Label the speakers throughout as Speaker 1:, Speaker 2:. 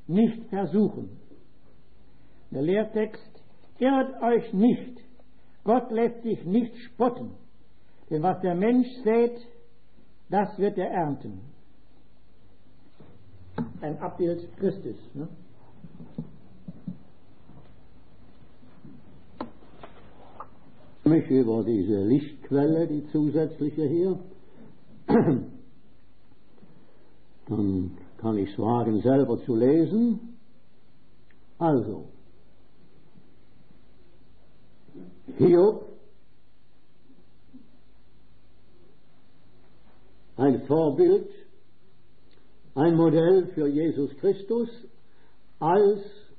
Speaker 1: nicht versuchen. Der Lehrtext: Irrt euch nicht, Gott lässt sich nicht spotten, denn was der Mensch sät, das wird er ernten. Ein Abbild Christus. Ne?
Speaker 2: Mich über diese Lichtquelle, die zusätzliche hier, dann kann ich es wagen, selber zu lesen. Also, Hiob, ein Vorbild, ein Modell für Jesus Christus als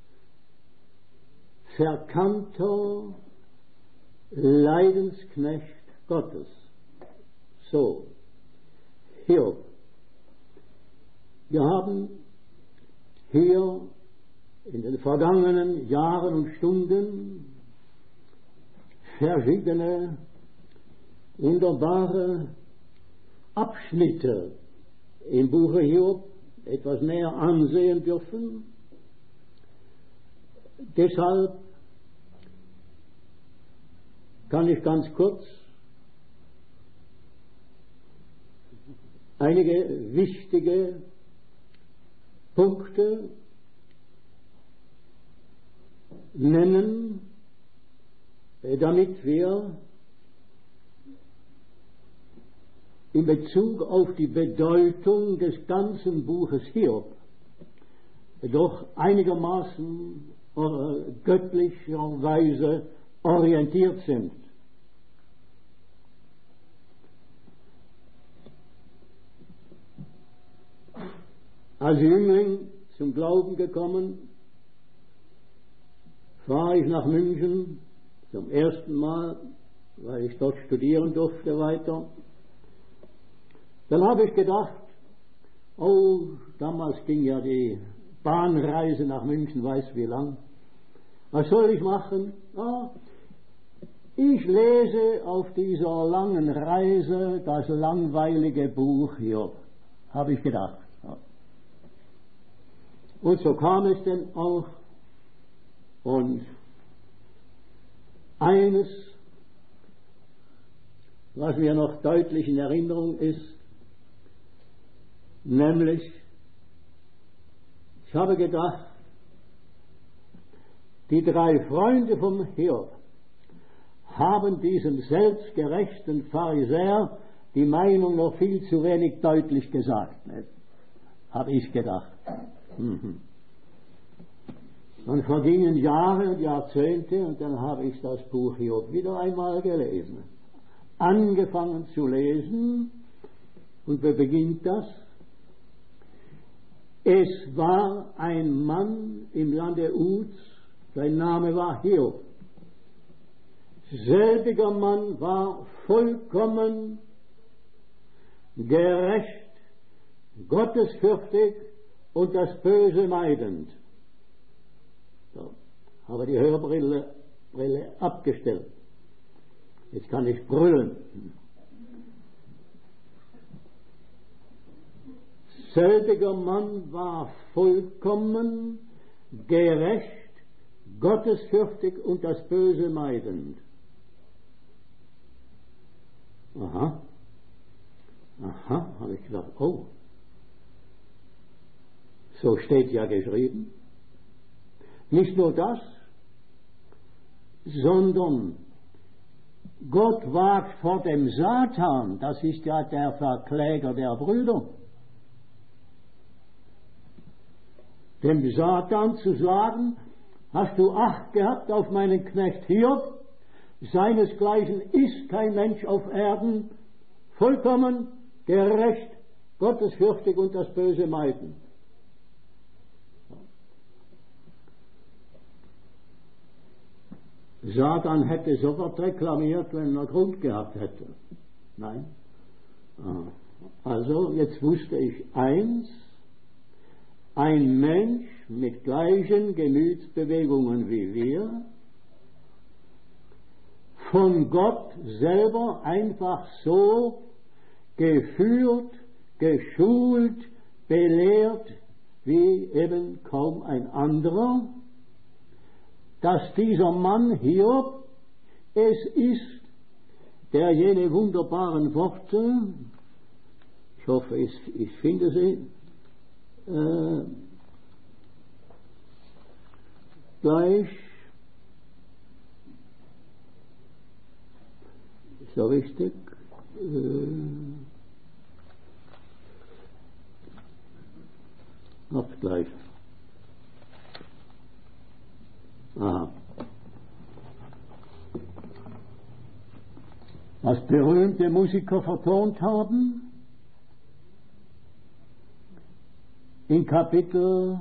Speaker 2: verkannter Leidensknecht Gottes. So, Hiob. Wir haben hier in den vergangenen Jahren und Stunden verschiedene wunderbare Abschnitte im Buche Hiob etwas näher ansehen dürfen. Deshalb kann ich ganz kurz einige wichtige Punkte nennen, damit wir in Bezug auf die Bedeutung des ganzen Buches Hiob doch einigermaßen göttlicherweise orientiert sind. Als Jüngling zum Glauben gekommen, fahre ich nach München zum ersten Mal, weil ich dort studieren durfte weiter. Dann habe ich gedacht, oh, damals ging ja die Bahnreise nach München, weiß wie lang. Was soll ich machen? Ah, ich lese auf dieser langen Reise das langweilige Buch Hiob, habe ich gedacht. Ja. Und so kam es denn auch. Und eines, was mir noch deutlich in Erinnerung ist, nämlich, ich habe gedacht, die drei Freunde vom Hiob haben diesem selbstgerechten Pharisäer die Meinung noch viel zu wenig deutlich gesagt. Habe ich gedacht. Dann vergingen Jahre und Jahrzehnte und dann habe ich das Buch Hiob wieder einmal gelesen. Angefangen zu lesen und wer beginnt das? Es war ein Mann im Lande Uz, sein Name war Hiob. Selbiger Mann war vollkommen gerecht, gottesfürchtig und das Böse meidend. So, habe die Hörbrille abgestellt. Jetzt kann ich brüllen. Selbiger Mann war vollkommen gerecht, gottesfürchtig und das Böse meidend. Aha, habe ich gedacht, oh, so steht ja geschrieben. Nicht nur das, sondern Gott wagt vor dem Satan, das ist ja der Verkläger der Brüder, dem Satan zu sagen, hast du Acht gehabt auf meinen Knecht Hiob? Seinesgleichen ist kein Mensch auf Erden, vollkommen gerecht, gottesfürchtig und das Böse meiden. Satan hätte sofort reklamiert, wenn er Grund gehabt hätte. Nein. Also, jetzt wusste ich eins, ein Mensch mit gleichen Gemütsbewegungen wie wir, von Gott selber einfach so geführt, geschult, belehrt, wie eben kaum ein anderer, dass dieser Mann Hiob, es ist, der jene wunderbaren Worte, ich hoffe, ich finde sie, gleich, so richtig, noch gleich. Aha. Was berühmte Musiker vertont haben, in Kapitel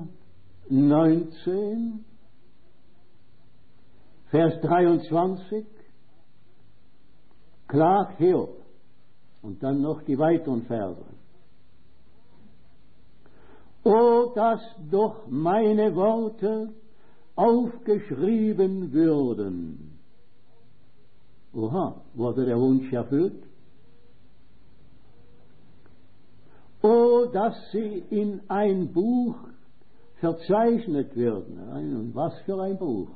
Speaker 2: 19, Vers 23, klagt Hiob, und dann noch die weiteren Verse. O, dass doch meine Worte aufgeschrieben würden. Oha, wurde der Wunsch erfüllt? O, dass sie in ein Buch verzeichnet würden. Und was für ein Buch?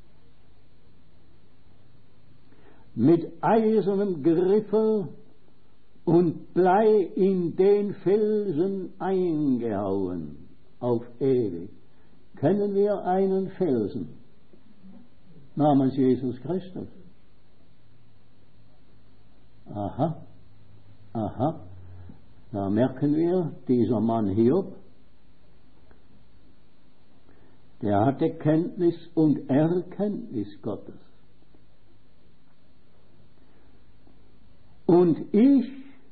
Speaker 2: Mit eisernem Griffel und Blei in den Felsen eingehauen, auf ewig. Kennen wir einen Felsen namens Jesus Christus? Aha, aha, da merken wir, dieser Mann Hiob, der hatte Kenntnis und Erkenntnis Gottes. Und ich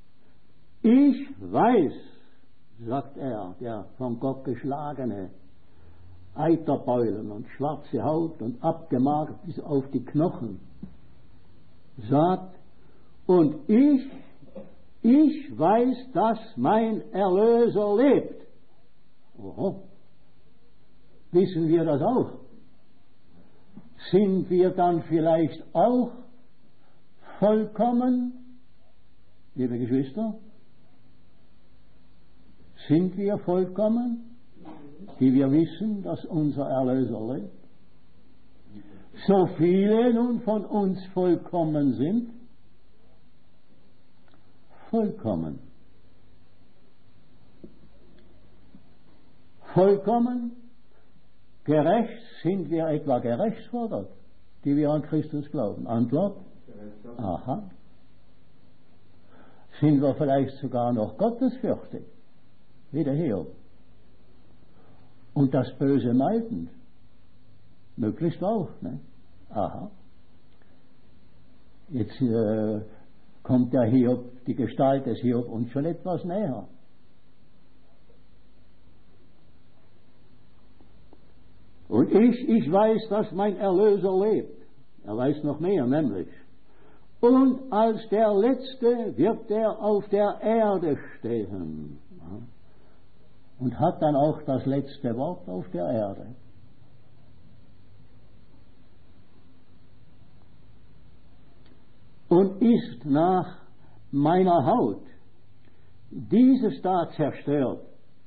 Speaker 2: weiß, sagt er, der von Gott geschlagene, Eiterbeulen und schwarze Haut und abgemagert bis auf die Knochen, sagt, und ich weiß, dass mein Erlöser lebt. Oho. Wissen wir das auch? Sind wir dann vielleicht auch vollkommen, liebe Geschwister? Sind wir vollkommen, die wir wissen, dass unser Erlöser lebt? So viele nun von uns vollkommen sind, vollkommen. Vollkommen, gerecht, sind wir etwa gerecht vor Gott, die wir an Christus glauben? Antwort? Aha. Sind wir vielleicht sogar noch gottesfürchtig, wie der Hiob? Und das Böse meidend? Möglichst auch, ne? Aha. Jetzt kommt der Hiob, die Gestalt des Hiob uns schon etwas näher. Und ich weiß, dass mein Erlöser lebt. Er weiß noch mehr, nämlich. Und als der Letzte wird er auf der Erde stehen. Und hat dann auch das letzte Wort auf der Erde. Und ist nach meiner Haut dieses da zerstört,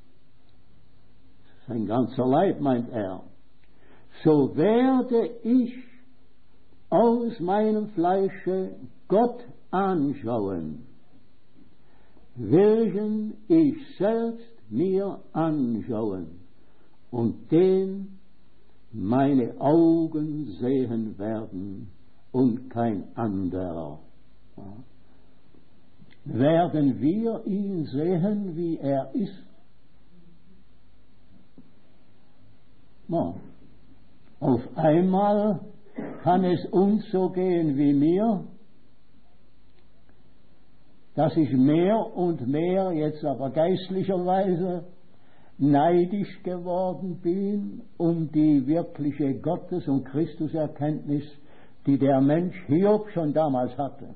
Speaker 2: sein ganzer Leib, meint er, so werde ich aus meinem Fleische Gott anschauen, welchen ich selbst mir anschauen und den meine Augen sehen werden und kein anderer. Ja. Werden wir ihn sehen, wie er ist? Ja. Auf einmal kann es uns so gehen wie mir, dass ich mehr und mehr, jetzt aber geistlicherweise, neidisch geworden bin um die wirkliche Gottes- und Christuserkenntnis, die der Mensch Hiob schon damals hatte.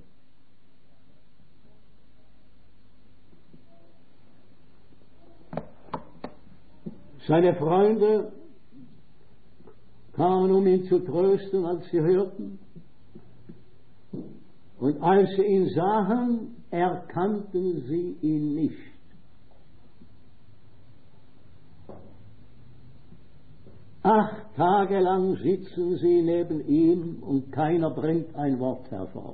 Speaker 2: Seine Freunde kamen, um ihn zu trösten, als sie hörten. Und als sie ihn sahen, erkannten sie ihn nicht. 8 Tage lang sitzen sie neben ihm und keiner bringt ein Wort hervor.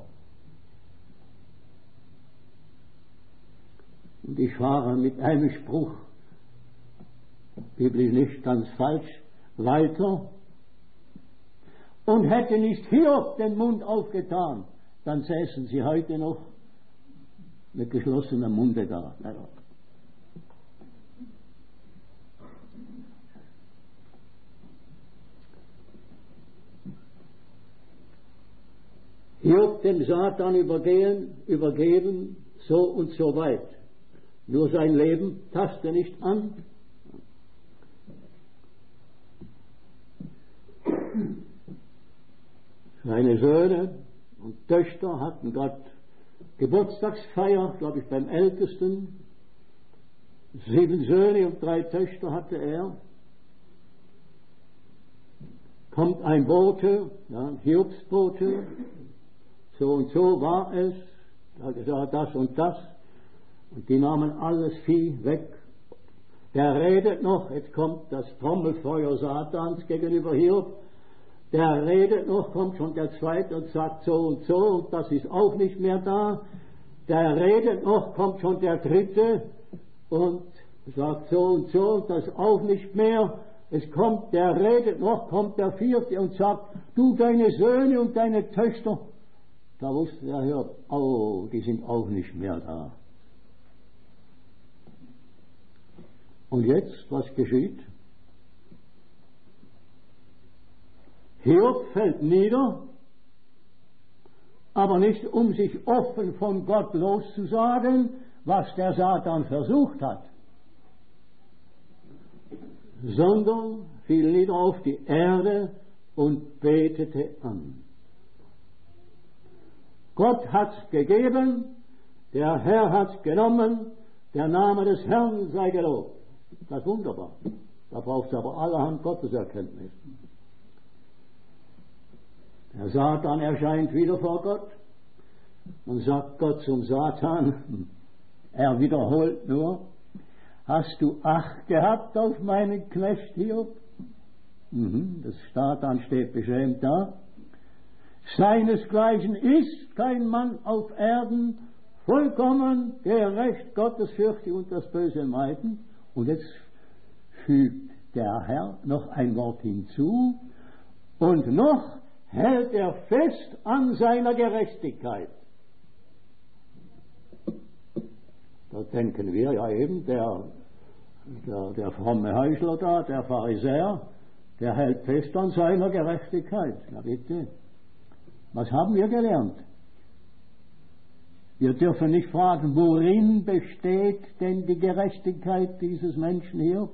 Speaker 2: Und ich fahre mit einem Spruch, biblisch nicht ganz falsch, weiter. Und hätte nicht Hiob den Mund aufgetan, dann säßen sie heute noch mit geschlossenem Munde da. Hiob dem Satan übergeben, so und so weit. Nur sein Leben taste nicht an. Seine Söhne und Töchter hatten Gott Geburtstagsfeier, glaube ich, beim Ältesten. 7 Söhne und 3 Töchter hatte er. Kommt ein Bote, ja, ein Hiobsbote, so und so war es, er hat gesagt das und das, und die nahmen alles Vieh weg. Der redet noch, jetzt kommt das Trommelfeuer Satans gegenüber Hiob, der redet noch, kommt schon der Zweite und sagt so und das ist auch nicht mehr da. Der redet noch, kommt schon der Dritte und sagt so und das ist auch nicht mehr. Es kommt, der redet noch, kommt der Vierte und sagt, du, deine Söhne und deine Töchter. Da wusste der Hiob, oh, die sind auch nicht mehr da. Und jetzt, was geschieht? Hiob fällt nieder, aber nicht um sich offen von Gott loszusagen, was der Satan versucht hat, sondern fiel nieder auf die Erde und betete an. Gott hat's gegeben, der Herr hat's genommen, der Name des Herrn sei gelobt. Das ist wunderbar. Da braucht es aber allerhand Gotteserkenntnis. Der Satan erscheint wieder vor Gott und sagt Gott zum Satan, er wiederholt nur, hast du Acht gehabt auf meinen Knecht Hiob? Das Satan steht beschämt da. Seinesgleichen ist kein Mann auf Erden, vollkommen gerecht, gottesfürchtig und das Böse meiden. Und jetzt fügt der Herr noch ein Wort hinzu und noch hält er fest an seiner Gerechtigkeit. Da denken wir ja eben, der fromme Heuchler da, der Pharisäer, der hält fest an seiner Gerechtigkeit. Na bitte, was haben wir gelernt? Wir dürfen nicht fragen, worin besteht denn die Gerechtigkeit dieses Menschen hier?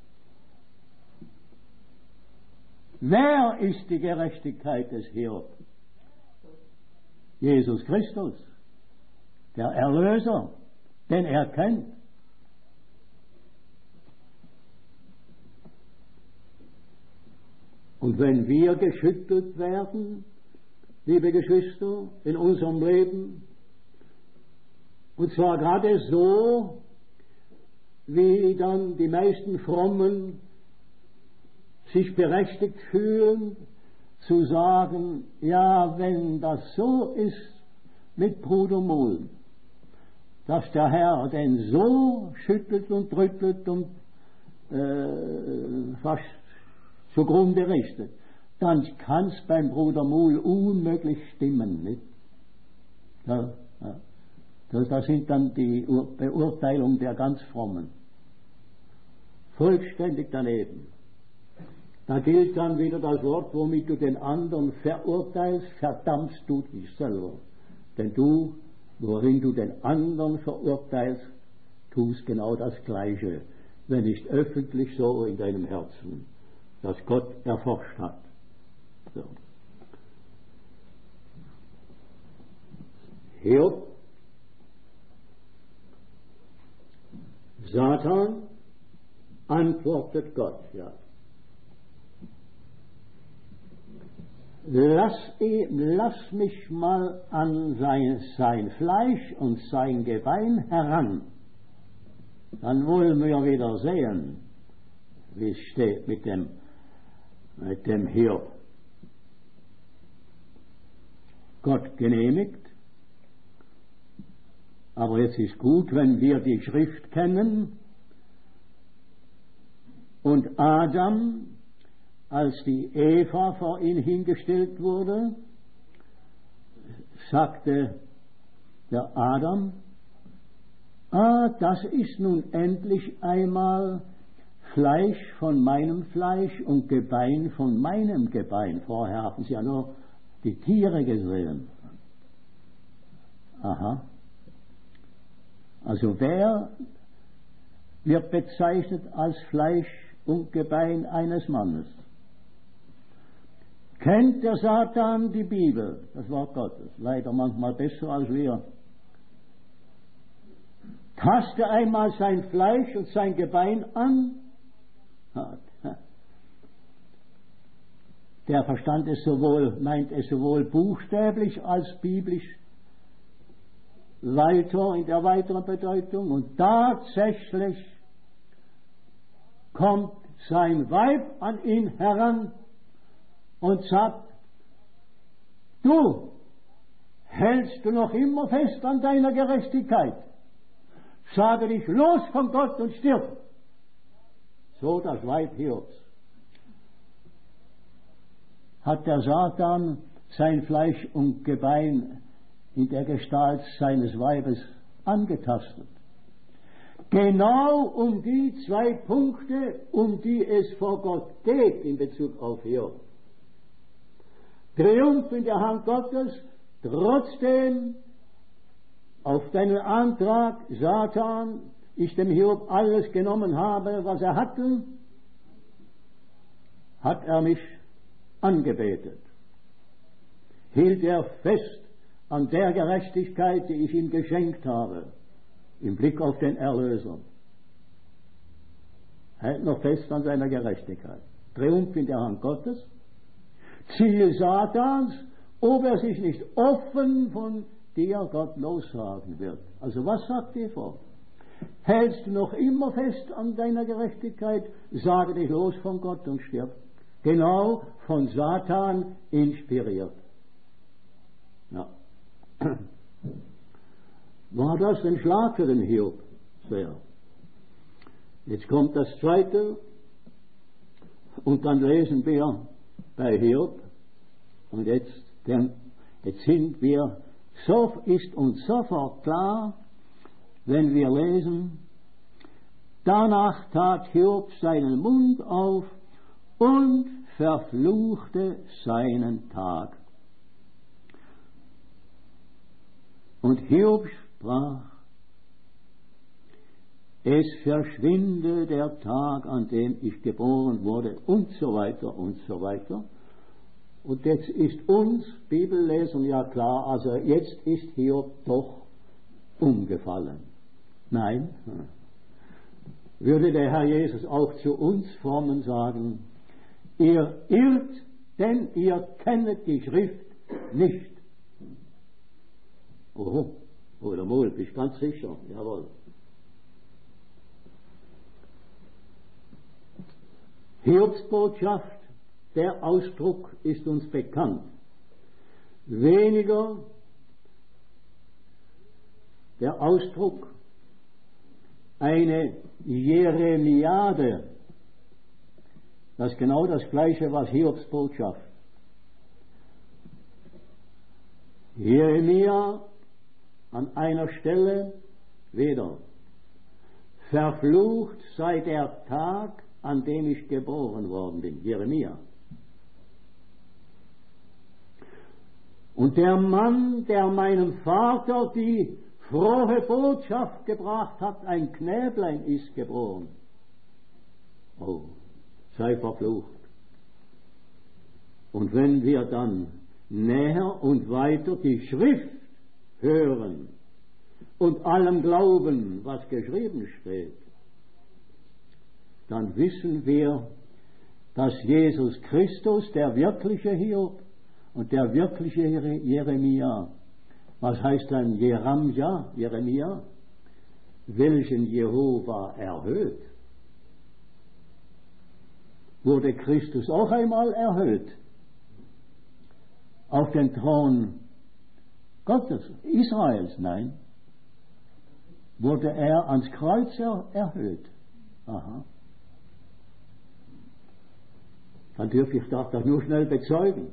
Speaker 2: Wer ist die Gerechtigkeit des Hiob? Jesus Christus, der Erlöser, den er kennt. Und wenn wir geschüttelt werden, liebe Geschwister, in unserem Leben, und zwar gerade so, wie dann die meisten Frommen sich berechtigt fühlen, zu sagen, ja, wenn das so ist mit Bruder Mulm, dass der Herr den so schüttelt und rüttelt und fast zugrunde richtet, dann kann es beim Bruder Mulm unmöglich stimmen, nicht? Ja, ja. Das sind dann die Beurteilungen der ganz Frommen. Vollständig daneben. Da gilt dann wieder das Wort, womit du den anderen verurteilst, verdammst du dich selber. Denn du, worin du den anderen verurteilst, tust genau das Gleiche, wenn nicht öffentlich so in deinem Herzen, das Gott erforscht hat. So. Hiob, Satan, antwortet Gott, ja. Lass mich mal an sein Fleisch und sein Gebein heran. Dann wollen wir wieder sehen, wie es steht mit dem mit dem Hiob. Gott genehmigt. Aber jetzt ist gut, wenn wir die Schrift kennen und Adam, als die Eva vor ihn hingestellt wurde, sagte der Adam, das ist nun endlich einmal Fleisch von meinem Fleisch und Gebein von meinem Gebein. Vorher haben sie ja nur die Tiere gesehen. Aha. Also wer wird bezeichnet als Fleisch und Gebein eines Mannes? Kennt der Satan die Bibel, das Wort Gottes? Leider manchmal besser als wir. Taste einmal sein Fleisch und sein Gebein an. Der Verstand meint es sowohl buchstäblich als biblisch weiter in der weiteren Bedeutung. Und tatsächlich kommt sein Weib an ihn heran und sagt, du, hältst du noch immer fest an deiner Gerechtigkeit? Sage dich los von Gott und stirb. So das Weib Hiobs. Hat der Satan sein Fleisch und Gebein in der Gestalt seines Weibes angetastet. Genau um die zwei Punkte, um die es vor Gott geht in Bezug auf Hiob. Triumph in der Hand Gottes, trotzdem auf deinen Antrag, Satan, ich dem Hiob alles genommen habe, was er hatte, hat er mich angebetet. Hielt er fest an der Gerechtigkeit, die ich ihm geschenkt habe, im Blick auf den Erlöser. Hält noch fest an seiner Gerechtigkeit. Triumph in der Hand Gottes. Ziel Satans, ob er sich nicht offen von dir Gott lossagen wird. Also was sagt Eva? Hältst du noch immer fest an deiner Gerechtigkeit, sage dich los von Gott und stirb. Genau von Satan inspiriert. Ja. War das ein Schlag für den Hiob? Sehr. Jetzt kommt das Zweite und dann lesen wir bei Hiob und jetzt sind wir, so ist uns sofort klar, wenn wir lesen, danach tat Hiob seinen Mund auf und verfluchte seinen Tag. Und Hiob sprach, es verschwinde der Tag, an dem ich geboren wurde, und so weiter und so weiter. Und jetzt ist uns Bibellesern ja klar, also jetzt ist Hiob doch umgefallen. Nein, würde der Herr Jesus auch zu uns Frommen sagen, ihr irrt, denn ihr kennet die Schrift nicht. Oh, oder wohl, bin ich ganz sicher, jawohl. Hiobs Botschaft, der Ausdruck ist uns bekannt. Weniger der Ausdruck eine Jeremiade, das ist genau das Gleiche, was Hiobs Botschaft. Jeremia an einer Stelle wieder. Verflucht sei der Tag, an dem ich geboren worden bin. Jeremia. Und der Mann, der meinem Vater die frohe Botschaft gebracht hat, ein Knäblein ist geboren. Oh, sei verflucht. Und wenn wir dann näher und weiter die Schrift hören und allem glauben, was geschrieben steht, dann wissen wir, dass Jesus Christus, der wirkliche Hiob und der wirkliche Jeremia, was heißt dann Jeremia, welchen Jehova erhöht. wurde Christus auch einmal erhöht auf den Thron Gottes, Israels? Nein. Wurde er ans Kreuz erhöht? Aha. Dann dürfte ich das nur schnell bezeugen.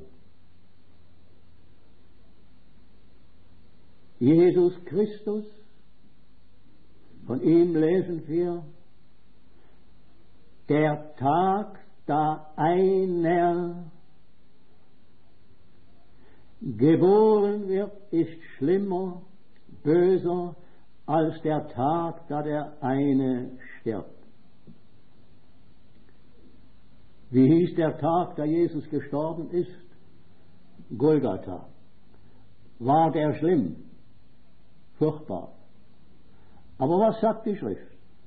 Speaker 2: Jesus Christus, von ihm lesen wir, der Tag, da einer geboren wird, ist schlimmer, böser, als der Tag, da der eine stirbt. Wie hieß der Tag, da Jesus gestorben ist? Golgatha. War der schlimm? Furchtbar. Aber was sagt die Schrift?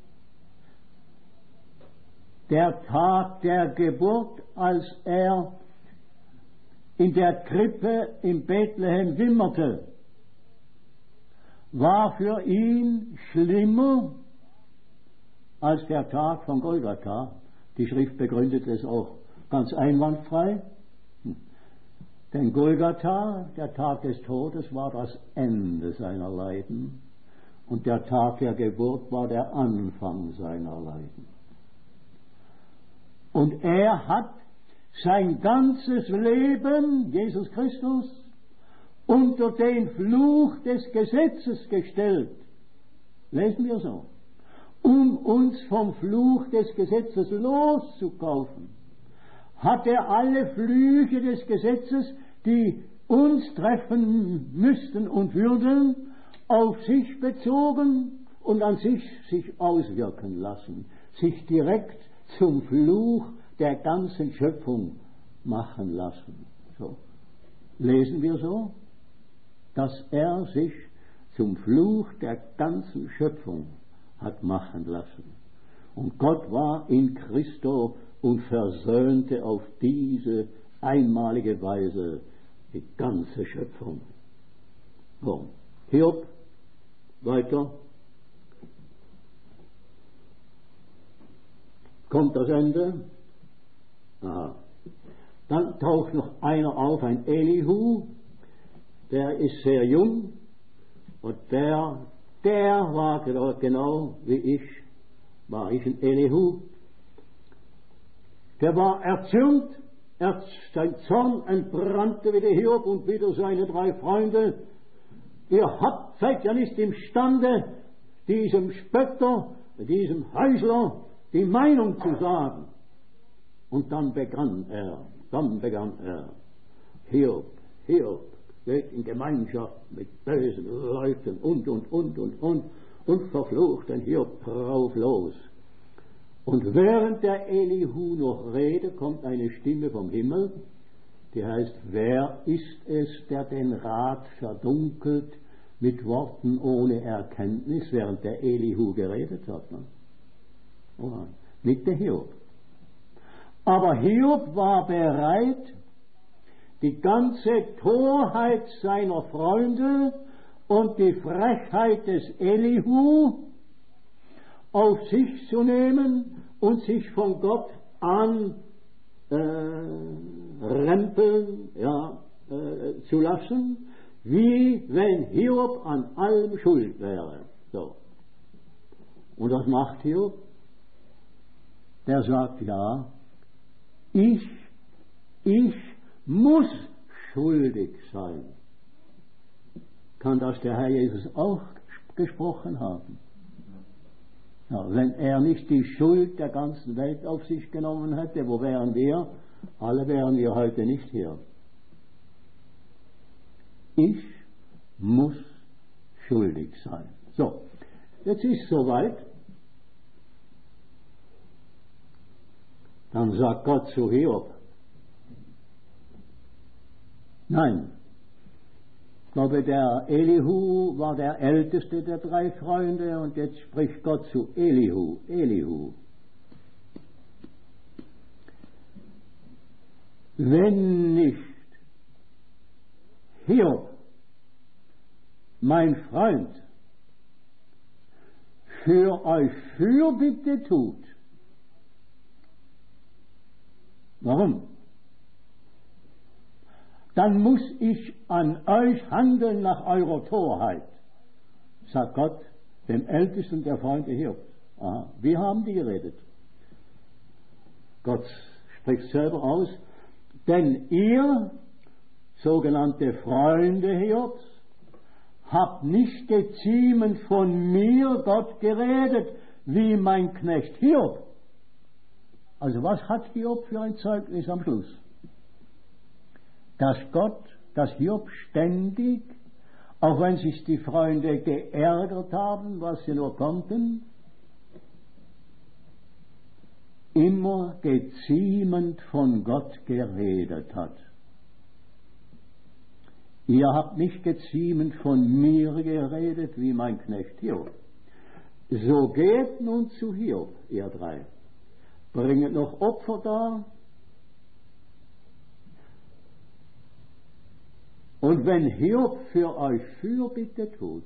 Speaker 2: Der Tag der Geburt, als er in der Krippe in Bethlehem wimmerte, war für ihn schlimmer als der Tag von Golgatha. Die Schrift begründet es auch ganz einwandfrei. Denn Golgatha, der Tag des Todes, war das Ende seiner Leiden. Und der Tag der Geburt war der Anfang seiner Leiden. Und er hat sein ganzes Leben, Jesus Christus, unter den Fluch des Gesetzes gestellt. Lesen wir so. Um uns vom Fluch des Gesetzes loszukaufen, hat er alle Flüche des Gesetzes, die uns treffen müssten und würden, auf sich bezogen und an sich auswirken lassen, sich direkt zum Fluch der ganzen Schöpfung machen lassen. So. Lesen wir so, dass er sich zum Fluch der ganzen Schöpfung hat machen lassen. Und Gott war in Christo und versöhnte auf diese einmalige Weise die ganze Schöpfung. So. Hiob, weiter. Kommt das Ende? Aha. Dann taucht noch einer auf, ein Elihu, der ist sehr jung und der war genau wie ich, war ich ein Elihu. Der war erzürnt, sein Zorn entbrannte wie der Hiob und wieder seine 3 Freunde. Seid ja nicht imstande, diesem Spötter, diesem Heuchler die Meinung zu sagen. Und dann begann er, Hiob geht in Gemeinschaft mit bösen Leuten und verflucht den Hiob drauf los. Und während der Elihu noch redet, kommt eine Stimme vom Himmel, die heißt, wer ist es, der den Rat verdunkelt mit Worten ohne Erkenntnis, während der Elihu geredet hat. Ne? Oh, nicht der Hiob. Aber Hiob war bereit, die ganze Torheit seiner Freunde und die Frechheit des Elihu auf sich zu nehmen und sich von Gott anrempeln zu lassen, wie wenn Hiob an allem schuld wäre. So. Und was macht Hiob? Der sagt, ja, ich muss schuldig sein. Kann das der Herr Jesus auch gesprochen haben? Ja, wenn er nicht die Schuld der ganzen Welt auf sich genommen hätte, wo wären wir? Alle wären wir heute nicht hier. Ich muss schuldig sein. So, jetzt ist es soweit. Dann sagt Gott zu Hiob, nein, ich glaube, der Elihu war der älteste der 3 Freunde und jetzt spricht Gott zu Elihu. Wenn nicht Hiob, mein Freund, für euch Fürbitte tut, Warum? Dann muss ich an euch handeln nach eurer Torheit, sagt Gott dem Ältesten der Freunde Hiobs. Aha, wie haben die geredet? Gott spricht selber aus, denn ihr, sogenannte Freunde Hiobs, habt nicht geziemend von mir, Gott, geredet, wie mein Knecht Hiob. Also was hat Hiob für ein Zeugnis am Schluss? Dass Hiob ständig, auch wenn sich die Freunde geärgert haben, was sie nur konnten, immer geziemend von Gott geredet hat. Ihr habt nicht geziemend von mir geredet, wie mein Knecht Hiob. So geht nun zu Hiob, ihr drei. Bringet noch Opfer dar. Und wenn Hiob für euch Fürbitte tut,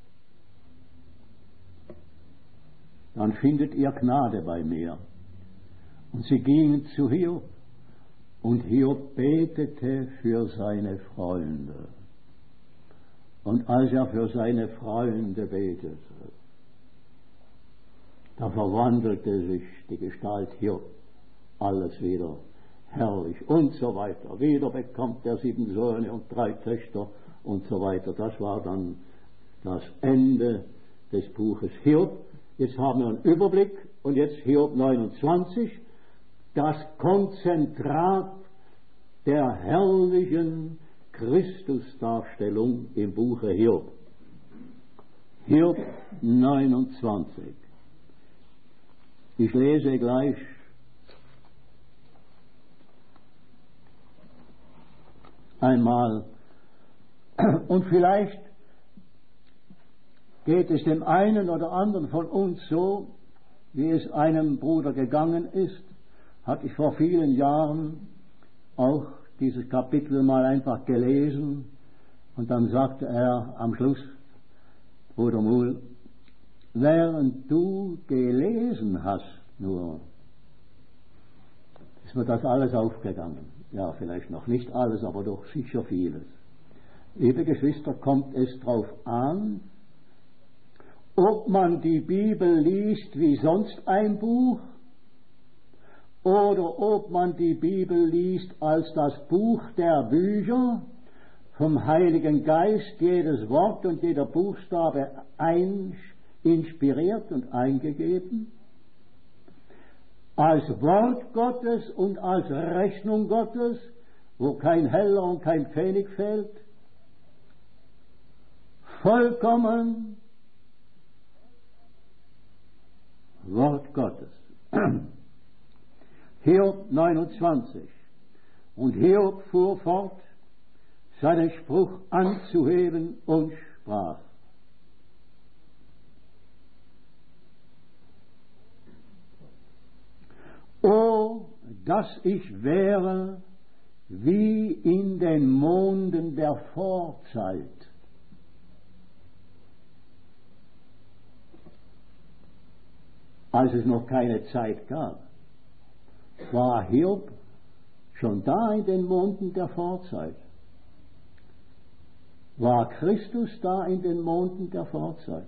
Speaker 2: dann findet ihr Gnade bei mir. Und sie gingen zu Hiob, und Hiob betete für seine Freunde. Und als er für seine Freunde betete, da verwandelte sich die Gestalt Hiob, alles wieder herrlich und so weiter. Wieder bekommt er 7 Söhne und 3 Töchter und so weiter. Das war dann das Ende des Buches Hiob. Jetzt haben wir einen Überblick und jetzt Hiob 29, das Konzentrat der herrlichen Christusdarstellung im Buche Hiob. Hiob 29. Ich lese gleich einmal und vielleicht geht es dem einen oder anderen von uns so, wie es einem Bruder gegangen ist, hatte ich vor vielen Jahren auch dieses Kapitel mal einfach gelesen und dann sagte er am Schluss, Bruder Muhl, während du gelesen hast nur, ist mir das alles aufgegangen. Ja, vielleicht noch nicht alles, aber doch sicher vieles. Liebe Geschwister, kommt es darauf an, ob man die Bibel liest wie sonst ein Buch oder ob man die Bibel liest als das Buch der Bücher, vom Heiligen Geist jedes Wort und jeder Buchstabe inspiriert und eingegeben, als Wort Gottes und als Rechnung Gottes, wo kein Heller und kein Pfennig fehlt, vollkommen Wort Gottes. Hiob 29. Und Hiob fuhr fort, seinen Spruch anzuheben und sprach: O, dass ich wäre wie in den Monden der Vorzeit, als es noch keine Zeit gab. War Hiob schon da in den Monden der Vorzeit? War Christus da in den Monden der Vorzeit?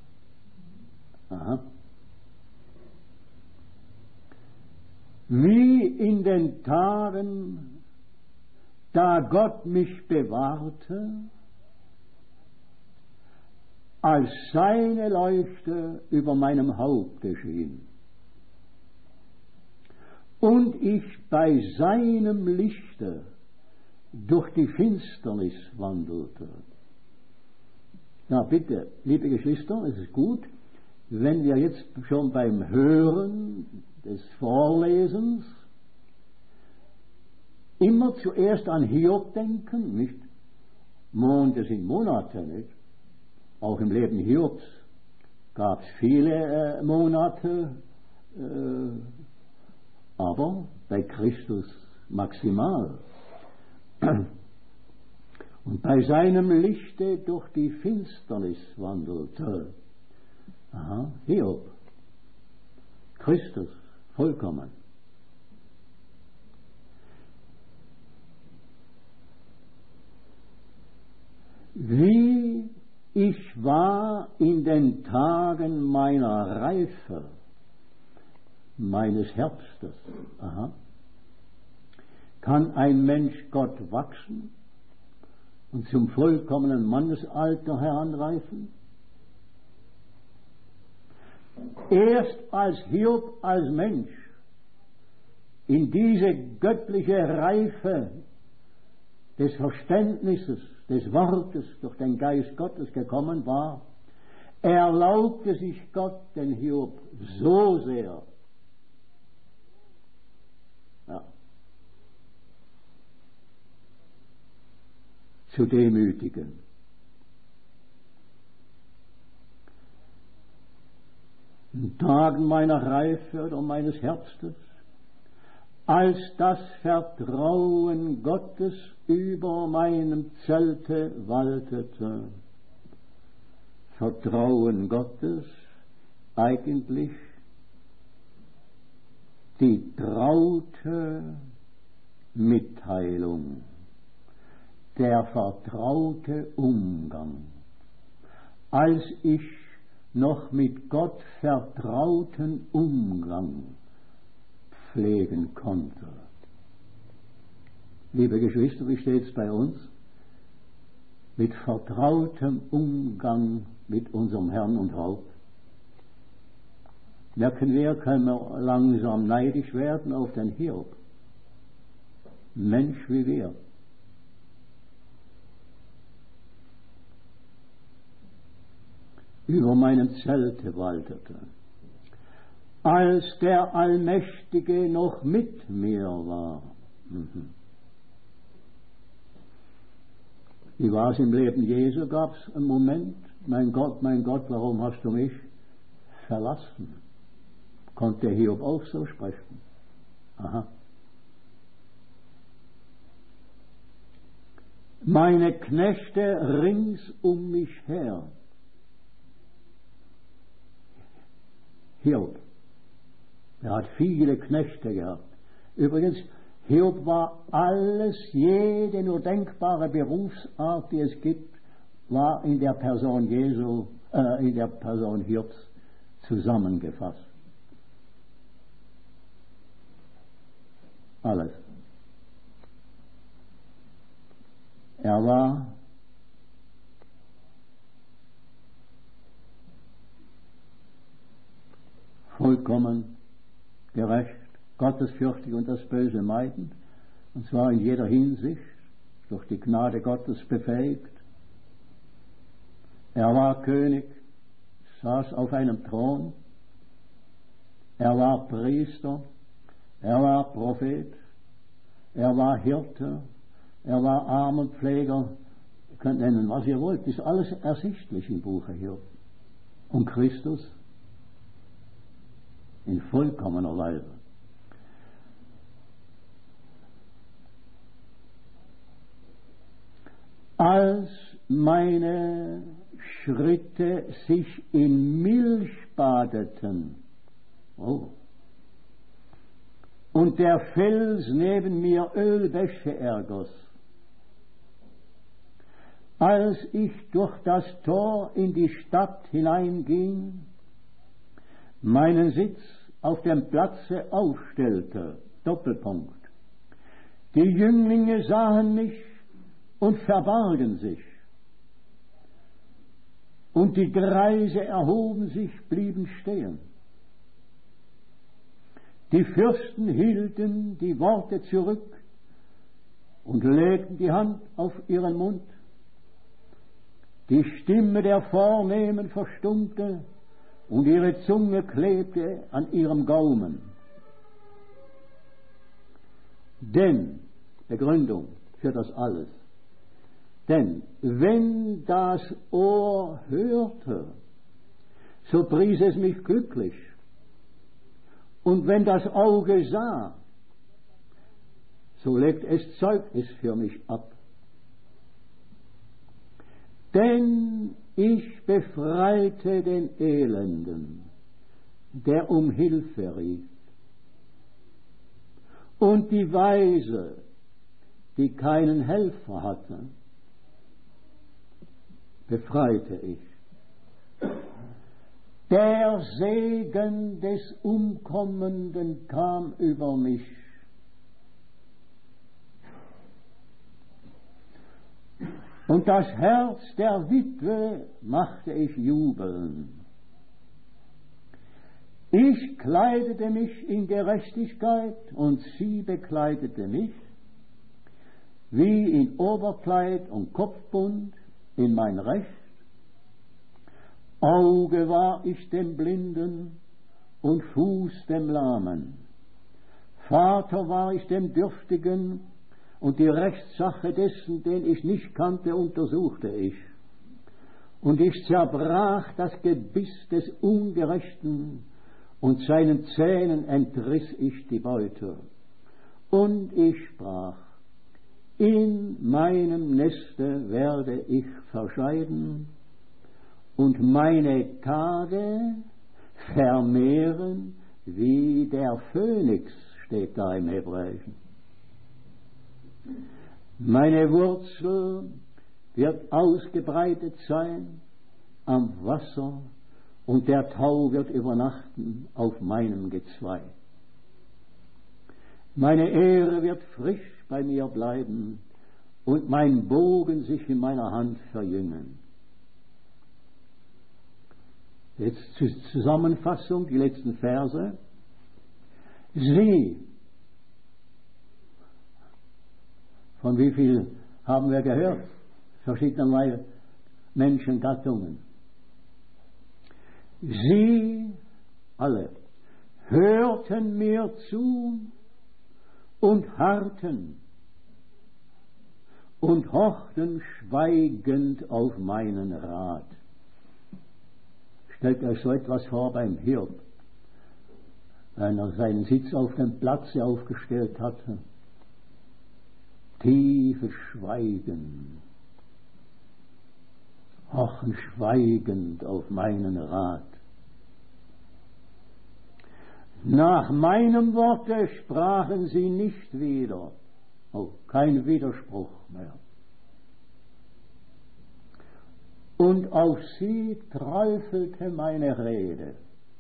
Speaker 2: Aha. Wie in den Tagen, da Gott mich bewahrte, als seine Leuchte über meinem Haupte schien und ich bei seinem Lichte durch die Finsternis wandelte. Na bitte, liebe Geschwister, es ist gut, wenn wir jetzt schon beim Hören des Vorlesens immer zuerst an Hiob denken, nicht? Monde sind Monate, nicht? Auch im Leben Hiobs gab es viele Monate, aber bei Christus maximal. Und bei seinem Lichte durch die Finsternis wandelte. Aha, Hiob. Christus, vollkommen. wie ich war in den Tagen meiner Reife, meines Herbstes. Aha. Kann ein Mensch Gott wachsen und zum vollkommenen Mannesalter heranreifen? Erst als Hiob als Mensch in diese göttliche Reife des Verständnisses, des Wortes durch den Geist Gottes gekommen war, erlaubte sich Gott den Hiob so sehr, zu demütigen. In Tagen meiner Reife oder meines Herbstes, als das Vertrauen Gottes über meinem Zelte waltete. Vertrauen Gottes, eigentlich die traute Mitteilung, der vertraute Umgang. Als ich noch mit Gott vertrauten Umgang pflegen konnte. Liebe Geschwister, wie steht es bei uns? Mit vertrautem Umgang mit unserem Herrn und Haupt. Merken wir, können wir langsam neidisch werden auf den Hiob. Mensch wie wir. Über meinem Zelte waltete, als der Allmächtige noch mit mir war. Wie war es im Leben Jesu? Gab es einen Moment, mein Gott, warum hast du mich verlassen? Konnte Hiob auch so sprechen? Aha. Meine Knechte rings um mich her. Hiob. Er hat viele Knechte gehabt. Übrigens, Hiob war alles, jede nur denkbare Berufsart, die es gibt, war in der Person in der Person Hiobs zusammengefasst. Alles. Er war vollkommen gerecht, gottesfürchtig und das Böse meidend, und zwar in jeder Hinsicht, durch die Gnade Gottes befähigt. Er war König, saß auf einem Thron, er war Priester, er war Prophet, er war Hirte, er war Armenpfleger, ihr könnt nennen, was ihr wollt, ist alles ersichtlich im Buche Hiob. Und Christus in vollkommener Weise. Als meine Schritte sich in Milch badeten, und der Fels neben mir Ölwäsche ergoss, als ich durch das Tor in die Stadt hineinging, meinen Sitz auf dem Platze aufstellte, Doppelpunkt. Die Jünglinge sahen mich und verbargen sich. Und die Greise erhoben sich, blieben stehen. Die Fürsten hielten die Worte zurück und legten die Hand auf ihren Mund. Die Stimme der Vornehmen verstummte und ihre Zunge klebte an ihrem Gaumen. Denn, Begründung für das alles, denn wenn das Ohr hörte, so pries es mich glücklich. Und wenn das Auge sah, so legt es Zeugnis für mich ab. Denn ich befreite den Elenden, der um Hilfe rief, und die Weise, die keinen Helfer hatte. befreite ich. Der Segen des Umkommenden kam über mich. Und das Herz der Witwe machte ich jubeln. Ich kleidete mich in Gerechtigkeit und sie bekleidete mich, wie in Oberkleid und Kopfbund in mein Recht. Auge war ich dem Blinden und Fuß dem Lahmen. Vater war ich dem Dürftigen und die Rechtssache dessen, den ich nicht kannte, untersuchte ich. Und ich zerbrach das Gebiss des Ungerechten und seinen Zähnen entriss ich die Beute. Und ich sprach, in meinem Neste werde ich verscheiden und meine Tage vermehren wie der Phönix, steht da im Hebräischen. Meine Wurzel wird ausgebreitet sein am Wasser und der Tau wird übernachten auf meinem Gezweig. Meine Ehre wird frisch bei mir bleiben und mein Bogen sich in meiner Hand verjüngen. Jetzt zur Zusammenfassung, die letzten Verse. Sie, von wie viel haben wir gehört? Verschiedene Menschengattungen. Sie alle hörten mir zu und harrten und horchten schweigend auf meinen Rat. Stellt euch so etwas vor beim Hiob, wenn er seinen Sitz auf dem Platze aufgestellt hatte. Tiefes Schweigen, horchen schweigend auf meinen Rat. Nach meinem Worte sprachen sie nicht wieder, oh, kein Widerspruch mehr. Und auf sie träufelte meine Rede.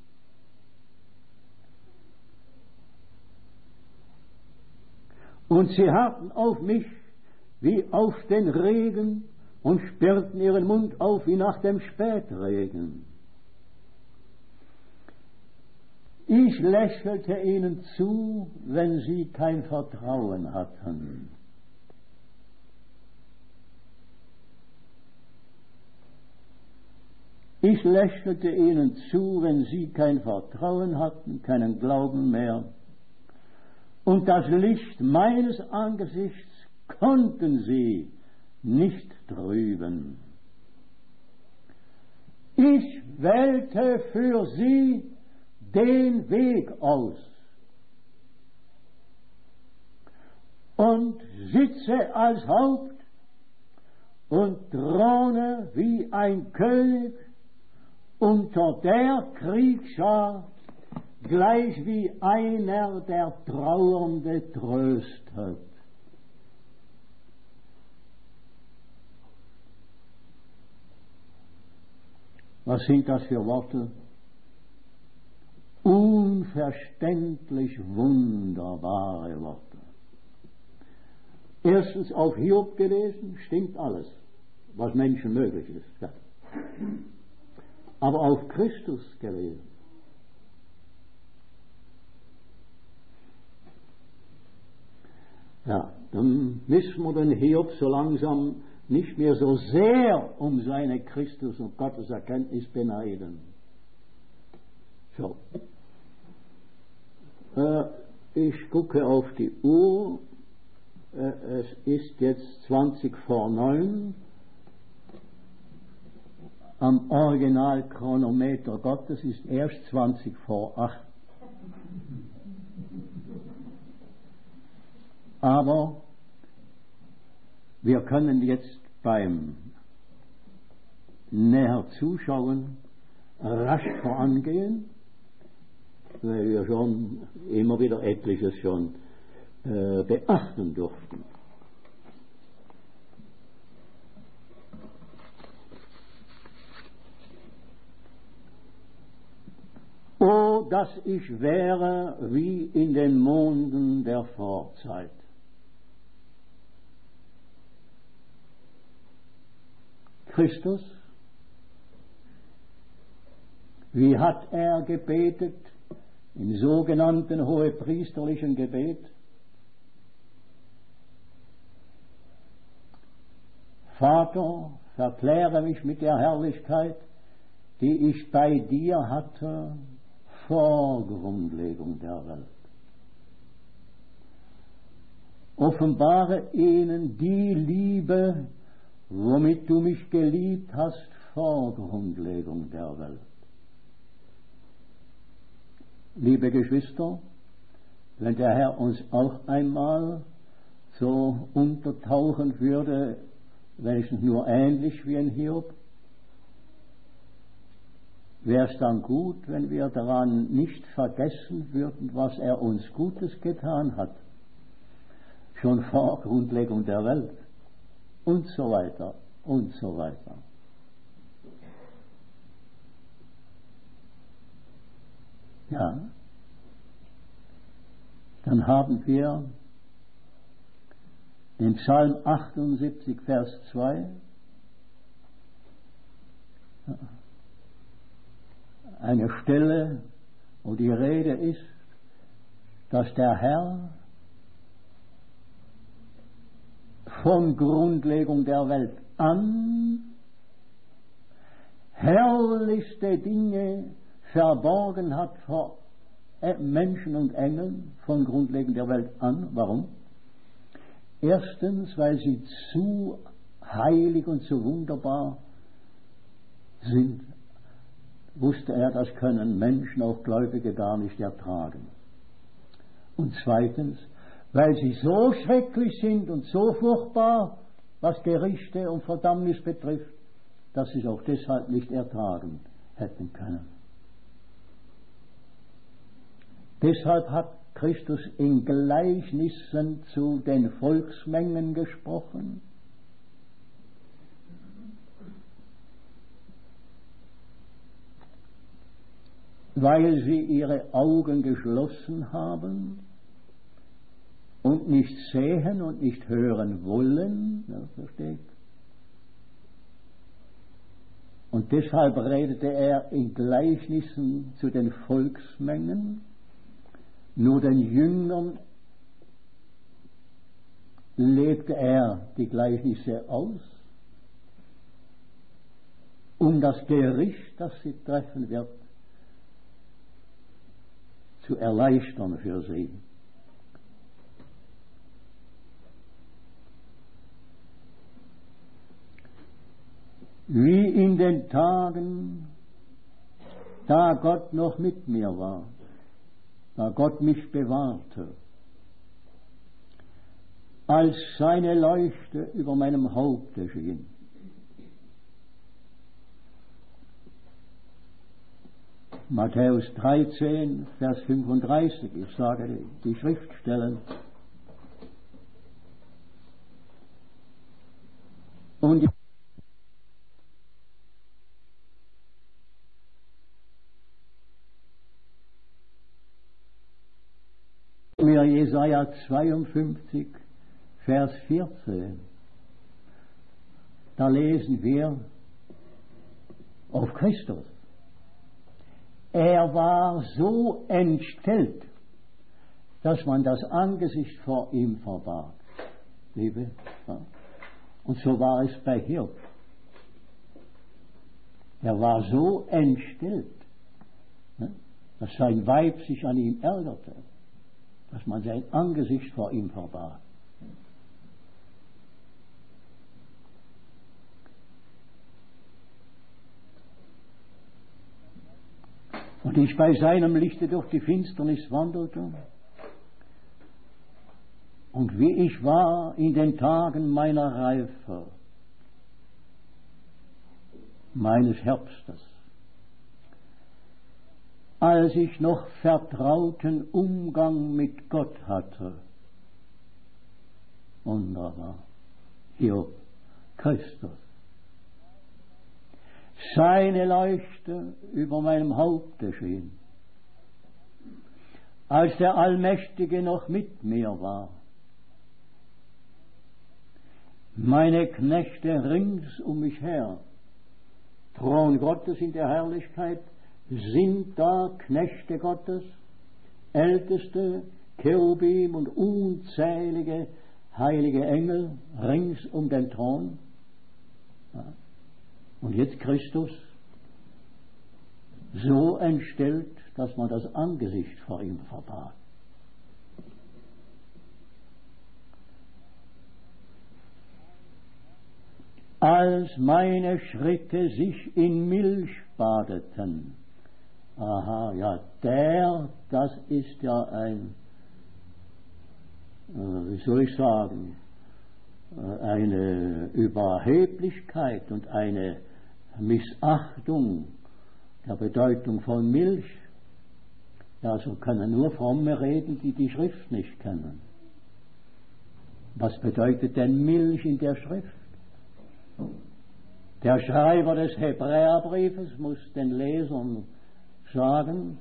Speaker 2: Und sie harrten auf mich wie auf den Regen und sperrten ihren Mund auf wie nach dem Spätregen. Ich lächelte ihnen zu, wenn sie kein Vertrauen hatten. Ich lächelte ihnen zu, wenn sie kein Vertrauen hatten, keinen Glauben mehr. Und das Licht meines Angesichts konnten sie nicht trüben. Ich wählte für sie den Weg aus und sitze als Haupt und throne wie ein König unter der Kriegsschar, gleich wie einer, der Trauernde tröstet. Was sind das für Worte? Unverständlich wunderbare Worte. Erstens auf Hiob gelesen, stimmt alles, was Menschen möglich ist. Ja. Aber auf Christus gelesen. Ja, dann müssen wir den Hiob so langsam nicht mehr so sehr um seine Christus- und Gotteserkenntnis beneiden. So. Ich gucke auf die Uhr. Es ist jetzt 20 vor 9. Am Originalchronometer Gottes ist erst 20 vor 8. Aber wir können jetzt beim näher Zuschauen rasch vorangehen, weil wir schon immer wieder etliches schon beachten durften. dass ich wäre wie in den Monden der Vorzeit. Christus, wie hat er gebetet im sogenannten hohepriesterlichen Gebet? Vater, verkläre mich mit der Herrlichkeit, die ich bei dir hatte vor Grundlegung der Welt. Offenbare ihnen die Liebe, womit du mich geliebt hast vor Grundlegung der Welt. Liebe Geschwister, wenn der Herr uns auch einmal so untertauchen würde, wenigstens nur ähnlich wie ein Hiob, wäre es dann gut, wenn wir daran nicht vergessen würden, was er uns Gutes getan hat, schon vor Grundlegung der Welt und so weiter und so weiter. Ja, dann haben wir den Psalm 78, Vers 2, eine Stelle, wo die Rede ist, dass der Herr von Grundlegung der Welt an herrlichste Dinge verborgen hat vor Menschen und Engeln von Grundlegung der Welt an. Warum? Erstens, weil sie zu heilig und zu wunderbar sind, wusste er, das können Menschen, auch Gläubige, gar nicht ertragen. Und zweitens, weil sie so schrecklich sind und so furchtbar, was Gerichte und Verdammnis betrifft, dass sie es auch deshalb nicht ertragen hätten können. Deshalb hat Christus in Gleichnissen zu den Volksmengen gesprochen. Weil sie ihre Augen geschlossen haben und nicht sehen und nicht hören wollen, ja, versteht? Und deshalb redete er in Gleichnissen zu den Volksmengen. Nur den Jüngern legte er die Gleichnisse aus, um das Gericht, das sie treffen wird, zu erleichtern für sie. Wie in den Tagen, da Gott noch mit mir war, da Gott mich bewahrte, als seine Leuchte über meinem Haupte schien. Matthäus 13, Vers 35, ich sage die Schriftstellen. Und mir Jesaja 52, Vers 14. Da lesen wir auf Christus. Er war so entstellt, dass man das Angesicht vor ihm verbarg. Liebe, ja. Und so war es bei Hiob. Er war so entstellt, ne, dass sein Weib sich an ihm ärgerte, dass man sein Angesicht vor ihm verbarg. Und ich bei seinem Lichte durch die Finsternis wandelte, und wie ich war in den Tagen meiner Reife, meines Herbstes, als ich noch vertrauten Umgang mit Gott hatte. Wunderbar. Hiob, Christus. Seine Leuchte über meinem Haupte schien. als der Allmächtige noch mit mir war. Meine Knechte rings um mich her, Thron Gottes in der Herrlichkeit, sind da Knechte Gottes, Älteste, Cherubim und unzählige heilige Engel rings um den Thron. Ja. Und jetzt Christus, so entstellt, dass man das Angesicht vor ihm verbarg. Als meine Schritte sich in Milch badeten. Aha, ja, das ist ja ein, wie soll ich sagen, eine Überheblichkeit und eine Missachtung der Bedeutung von Milch. Ja, so können nur Fromme reden, die die Schrift nicht kennen. Was bedeutet denn Milch in der Schrift? Der Schreiber des Hebräerbriefes muss den Lesern sagen,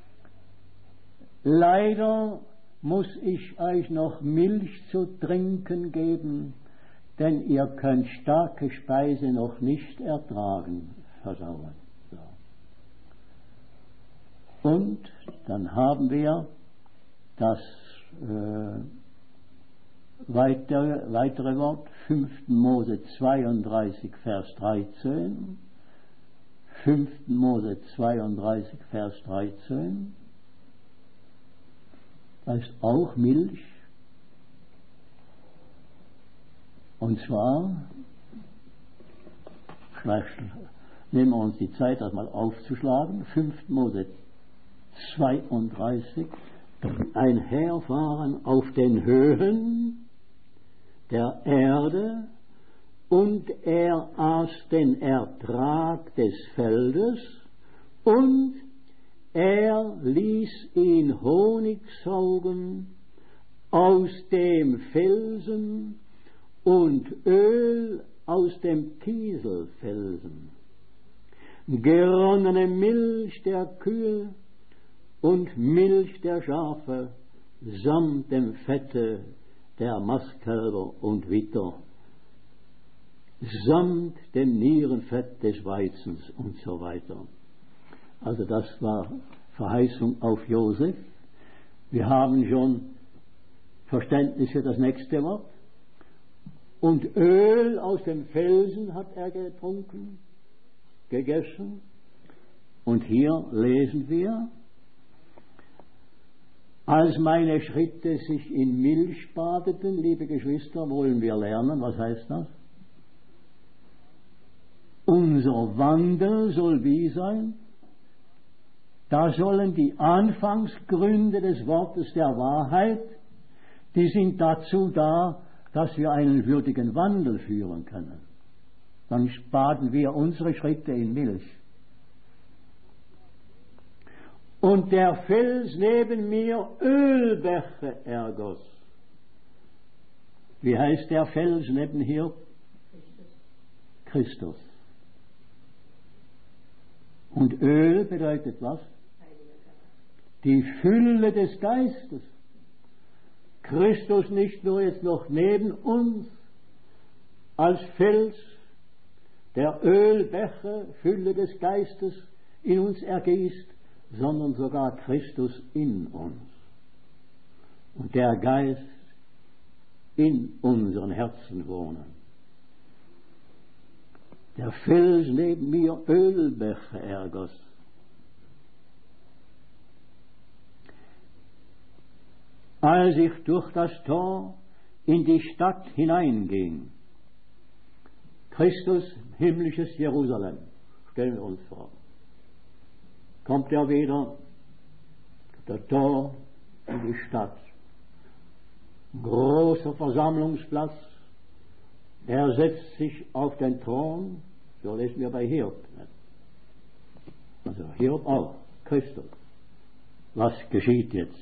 Speaker 2: leider muss ich euch noch Milch zu trinken geben, denn ihr könnt starke Speise noch nicht ertragen, versauen. So. Und dann haben wir das weitere Wort, 5. Mose 32, Vers 13. 5. Mose 32, Vers 13. Da ist auch Milch. Und zwar, nehmen wir uns die Zeit, das mal aufzuschlagen. 5. Mose 32. Ein Herfahren auf den Höhen der Erde, und er aß den Ertrag des Feldes, und er ließ ihn Honig saugen aus dem Felsen und Öl aus dem Kieselfelsen, geronnene Milch der Kühe und Milch der Schafe samt dem Fette der Mastkälber und Witter, samt dem Nierenfett des Weizens und so weiter. Also das war Verheißung auf Josef. Wir haben schon Verständnis für das nächste Wort. Und Öl aus dem Felsen hat er getrunken, gegessen. Und hier lesen wir, als meine Schritte sich in Milch badeten, liebe Geschwister, wollen wir lernen, was heißt das? Unser Wandel soll wie sein? Da sollen die Anfangsgründe des Wortes der Wahrheit, die sind dazu da, dass wir einen würdigen Wandel führen können. Dann baden wir unsere Schritte in Milch. Und der Fels neben mir Ölbäche ergoss. Wie heißt der Fels neben Hiob? Christus. Und Öl bedeutet was? Die Fülle des Geistes. Christus nicht nur jetzt noch neben uns als Fels, der Ölbäche, Fülle des Geistes in uns ergießt, sondern sogar Christus in uns. Und der Geist in unseren Herzen wohnen. Der Fels neben mir Ölbäche ergoss. Als ich durch das Tor in die Stadt hineinging, Christus, himmlisches Jerusalem, stellen wir uns vor, kommt er wieder, das Tor in die Stadt, großer Versammlungsplatz, er setzt sich auf den Thron, so lesen wir bei Hiob. Also Hiob auch, Christus. Was geschieht jetzt?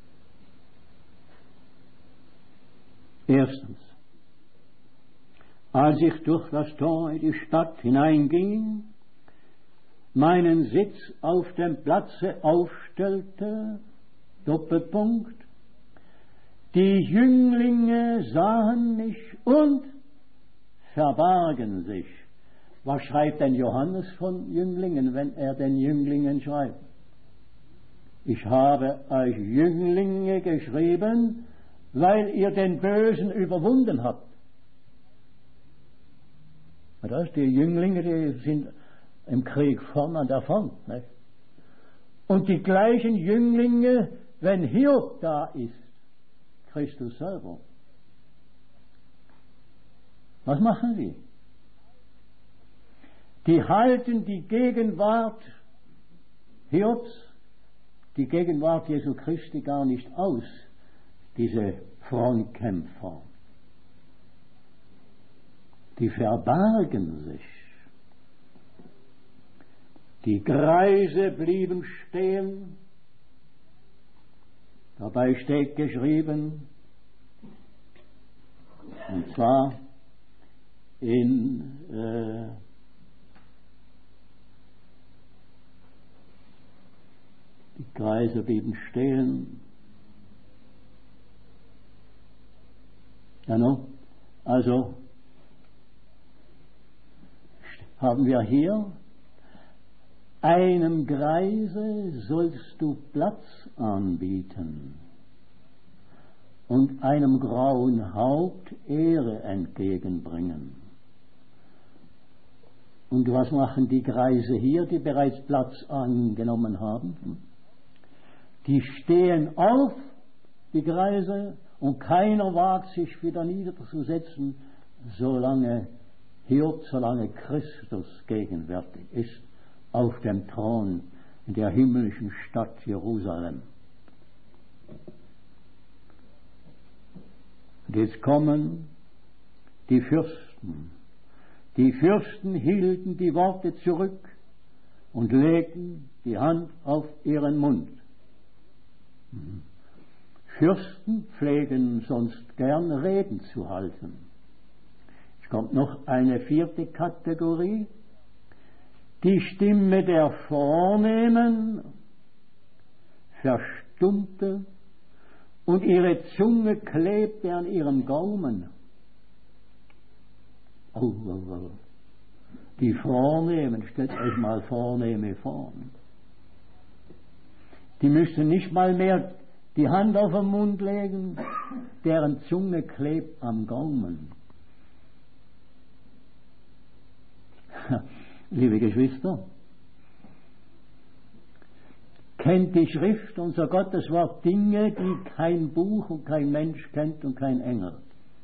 Speaker 2: Erstens, als ich durch das Tor in die Stadt hineinging, meinen Sitz auf dem Platze aufstellte, Doppelpunkt, die Jünglinge sahen mich und verbargen sich. Was schreibt denn Johannes von Jünglingen, wenn er den Jünglingen schreibt? Ich habe euch Jünglinge geschrieben, weil ihr den Bösen überwunden habt. Das, die Jünglinge, die sind im Krieg vorn an der Front. Nicht? Und die gleichen Jünglinge, wenn Hiob da ist, Christus selber, was machen die? Die halten die Gegenwart Hiobs, die Gegenwart Jesu Christi gar nicht aus, diese Frontkämpfer. Die verbargen sich. Die Greise blieben stehen. Dabei steht geschrieben, und zwar in die Greise blieben stehen. Ja, no? Also haben wir hier: einem Greise sollst du Platz anbieten und einem grauen Haupt Ehre entgegenbringen. Und was machen die Greise hier, die bereits Platz angenommen haben? Die stehen auf, die Greise, und keiner wagt sich wieder niederzusetzen, solange Christus gegenwärtig ist auf dem Thron in der himmlischen Stadt Jerusalem. Und jetzt kommen die Fürsten. Die Fürsten hielten die Worte zurück und legten die Hand auf ihren Mund. Fürsten pflegen sonst gern Reden zu halten. Es kommt noch eine vierte Kategorie. Die Stimme der Vornehmen verstummte und ihre Zunge klebte an ihrem Gaumen. Oh. Die Vornehmen, stellt euch mal Vornehme vor. Die müssen nicht mal mehr die Hand auf den Mund legen, deren Zunge klebt am Gaumen. Liebe Geschwister, kennt die Schrift, unser Gotteswort, Dinge, die kein Buch und kein Mensch kennt und kein Engel,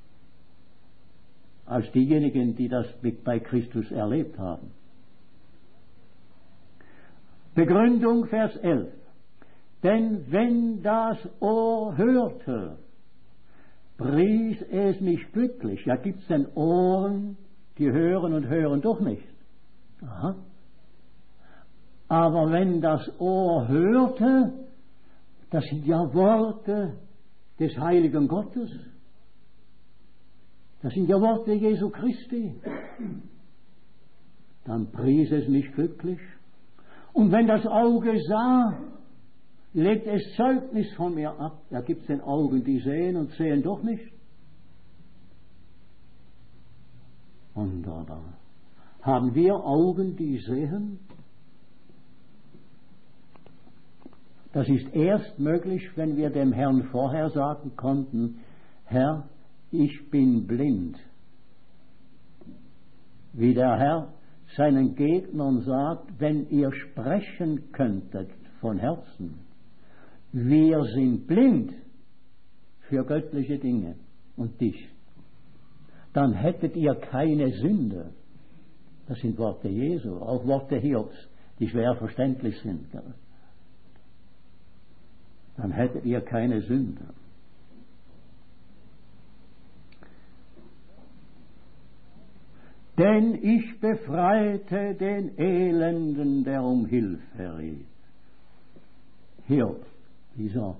Speaker 2: als diejenigen, die das bei Christus erlebt haben. Begründung, Vers 11. Denn wenn das Ohr hörte, pries es mich glücklich. Ja, gibt es denn Ohren, die hören und hören doch nicht? Aha. Aber wenn das Ohr hörte, das sind ja Worte des heiligen Gottes. Das sind ja Worte Jesu Christi. Dann pries es mich glücklich. Und wenn das Auge sah, legt es Zeugnis von mir ab. Da gibt es den Augen, die sehen und sehen doch nicht. Wunderbar. Haben wir Augen, die sehen? Das ist erst möglich, wenn wir dem Herrn vorher sagen konnten: Herr, ich bin blind. Wie der Herr seinen Gegnern sagt: wenn ihr sprechen könntet von Herzen, wir sind blind für göttliche Dinge und dich, dann hättet ihr keine Sünde. Das sind Worte Jesu, auch Worte Hiobs, die schwer verständlich sind. Dann hättet ihr keine Sünde. Denn ich befreite den Elenden, der um Hilfe rief. Hiob, dieser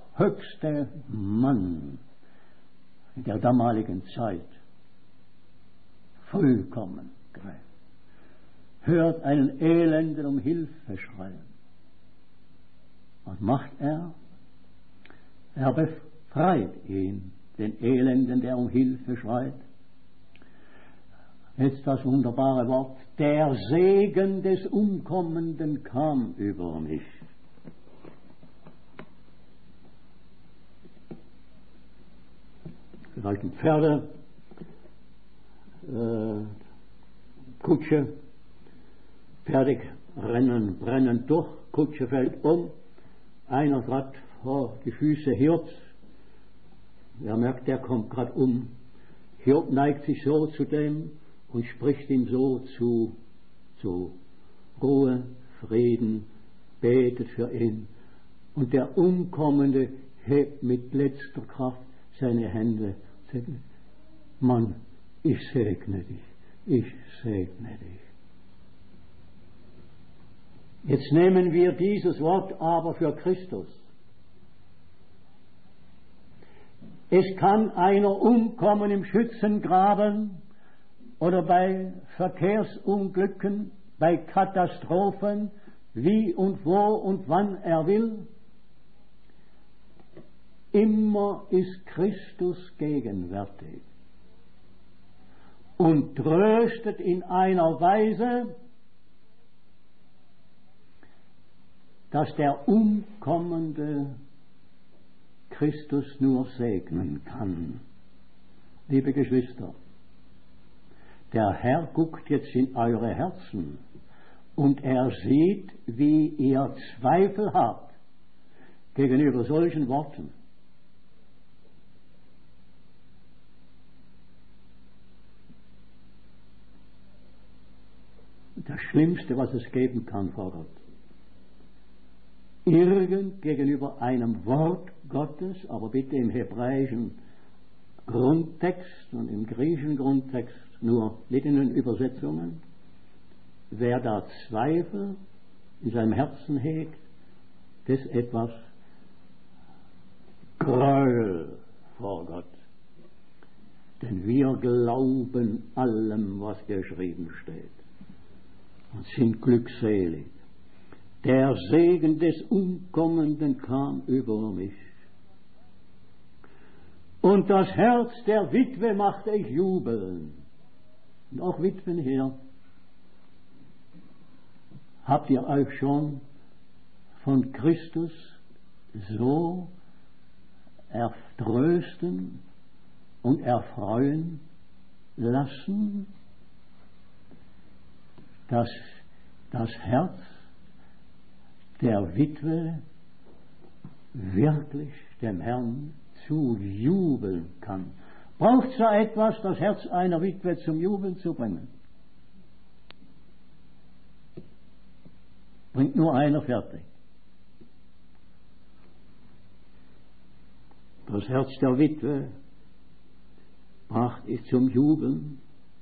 Speaker 2: höchste Mann der damaligen Zeit, vollkommen gerecht. Hört einen Elenden um Hilfe schreien. Was macht er? Er befreit ihn, den Elenden, der um Hilfe schreit. Jetzt das wunderbare Wort: Der Segen des Umkommenden kam über mich. Vielleicht ein Kutsche, fertig, brennen durch, Kutsche fällt um, einer gerade vor die Füße Hiobs, er merkt, der kommt gerade um. Hiob neigt sich so zu dem und spricht ihm so zu Ruhe, Frieden, betet für ihn. Und der Umkommende hebt mit letzter Kraft seine Hände, sagt: Mann, ich segne dich, ich segne dich. Jetzt nehmen wir dieses Wort aber für Christus. Es kann einer umkommen im Schützengraben oder bei Verkehrsunglücken, bei Katastrophen, wie und wo und wann er will. Immer ist Christus gegenwärtig und tröstet in einer Weise, dass der Umkommende Christus nur segnen kann. Liebe Geschwister, der Herr guckt jetzt in eure Herzen und er sieht, wie ihr Zweifel habt gegenüber solchen Worten. Das Schlimmste, was es geben kann vor Gott. Irgend gegenüber einem Wort Gottes, aber bitte im hebräischen Grundtext und im griechischen Grundtext, nur nicht in den Übersetzungen. Wer da Zweifel in seinem Herzen hegt, das ist etwas Gräuel vor Gott. Denn wir glauben allem, was geschrieben steht und sind glückselig. Der Segen des Umkommenden kam über mich. Und das Herz der Witwe machte ich jubeln. Und auch Witwen hier. Habt ihr euch schon von Christus so ertrösten und erfreuen lassen, dass das Herz der Witwe wirklich dem Herrn zu jubeln kann? Braucht es da etwas, das Herz einer Witwe zum Jubeln zu bringen? Bringt nur einer fertig. Das Herz der Witwe brachte ich zum Jubeln.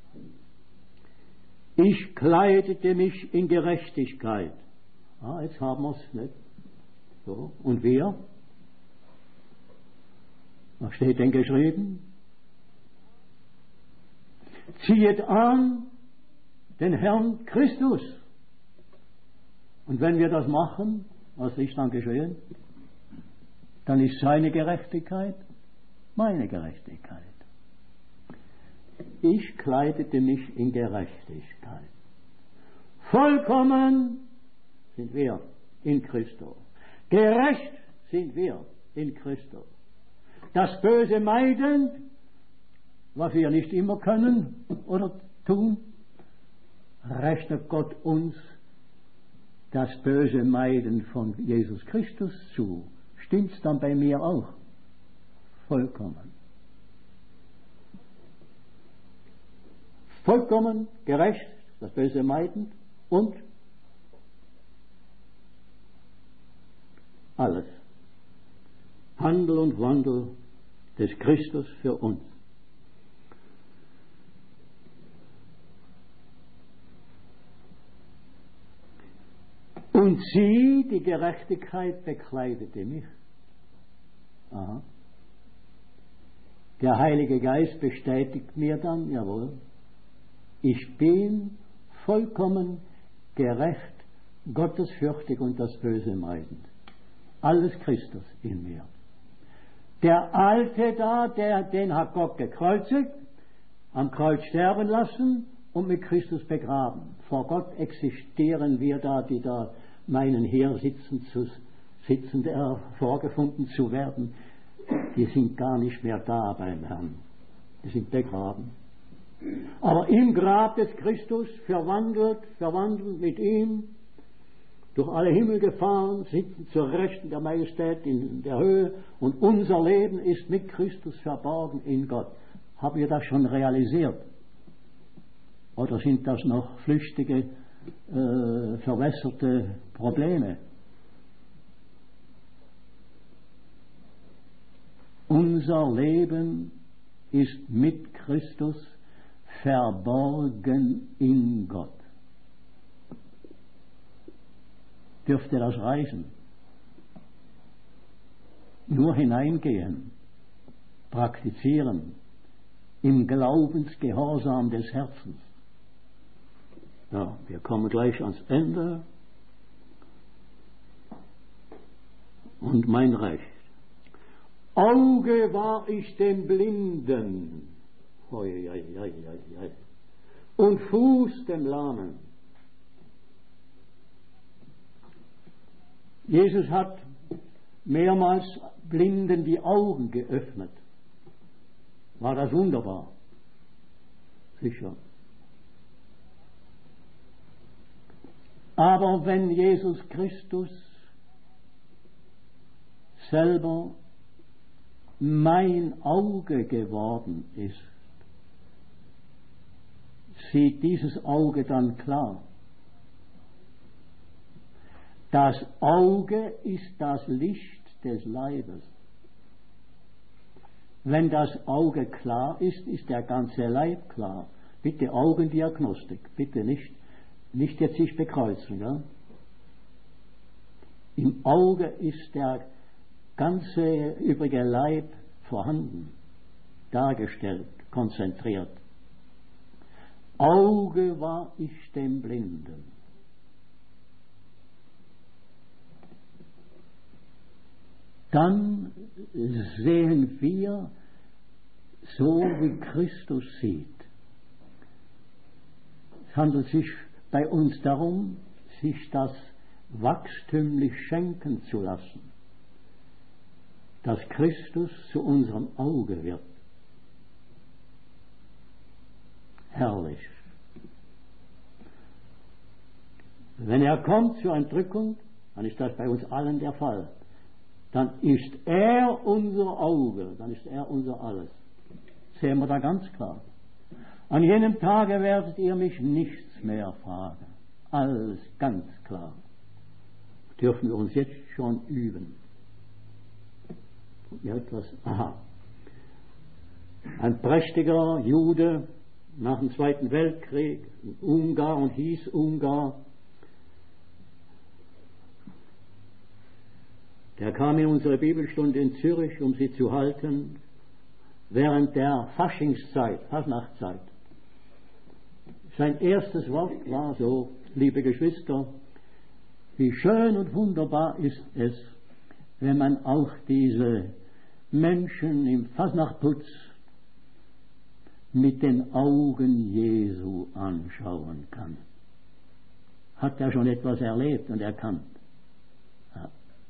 Speaker 2: Ich kleidete mich in Gerechtigkeit. Jetzt haben wir es nicht. So, und wir? Was steht denn geschrieben? Ziehet an den Herrn Christus. Und wenn wir das machen, was ist dann geschehen? Dann ist seine Gerechtigkeit meine Gerechtigkeit. Ich kleidete mich in Gerechtigkeit. Vollkommen sind wir in Christus. Gerecht sind wir in Christus. Das Böse meidend, was wir nicht immer können oder tun, rechnet Gott uns das böse Meiden von Jesus Christus zu. Stimmt's dann bei mir auch? Vollkommen. Vollkommen gerecht, das Böse meidend und alles. Handel und Wandel des Christus für uns. Und sie, die Gerechtigkeit, bekleidete mich. Aha. Der Heilige Geist bestätigt mir dann, jawohl, Ich bin vollkommen gerecht, gottesfürchtig und das Böse meidend. Alles Christus in mir. Der Alte da, den hat Gott gekreuzigt, am Kreuz sterben lassen und mit Christus begraben. Vor Gott existieren wir da, die da meinen, hier sitzend vorgefunden zu werden. Die sind gar nicht mehr da beim Herrn. Die sind begraben. Aber im Grab des Christus verwandelt mit ihm, durch alle Himmel gefahren, sitzen zur Rechten der Majestät in der Höhe und unser Leben ist mit Christus verborgen in Gott. Haben wir das schon realisiert? Oder sind das noch flüchtige, verwässerte Probleme? Unser Leben ist mit Christus verborgen in Gott. Dürfte das reichen? Nur hineingehen, praktizieren, im Glaubensgehorsam des Herzens. Ja, wir kommen gleich ans Ende. Und mein Recht. Auge war ich dem Blinden, und Fuß dem Lahmen. Jesus hat mehrmals Blinden die Augen geöffnet. War das wunderbar? Sicher. Aber wenn Jesus Christus selber mein Auge geworden ist, sieht dieses Auge dann klar. Das Auge ist das Licht des Leibes. Wenn das Auge klar ist, ist der ganze Leib klar. Bitte Augendiagnostik, bitte nicht jetzt sich bekreuzen. Ja? Im Auge ist der ganze übrige Leib vorhanden, dargestellt, konzentriert. Auge war ich dem Blinden. Dann sehen wir so, wie Christus sieht. Es handelt sich bei uns darum, sich das wachstümlich schenken zu lassen, dass Christus zu unserem Auge wird. Herrlich. Wenn er kommt zur Entrückung, dann ist das bei uns allen der Fall. Dann ist er unser Auge, dann ist er unser Alles. Sehen wir da ganz klar. An jenem Tage werdet ihr mich nichts mehr fragen. Alles ganz klar. Dürfen wir uns jetzt schon üben. Ja, etwas, ein prächtiger Jude nach dem Zweiten Weltkrieg, Ungar und hieß Ungar, der kam in unsere Bibelstunde in Zürich, um sie zu halten, während der Faschingszeit. Sein erstes Wort war so: Liebe Geschwister, wie schön und wunderbar ist es, wenn man auch diese Menschen im Fasnachtputz mit den Augen Jesu anschauen kann. Hat er schon etwas erlebt und erkannt? Ja.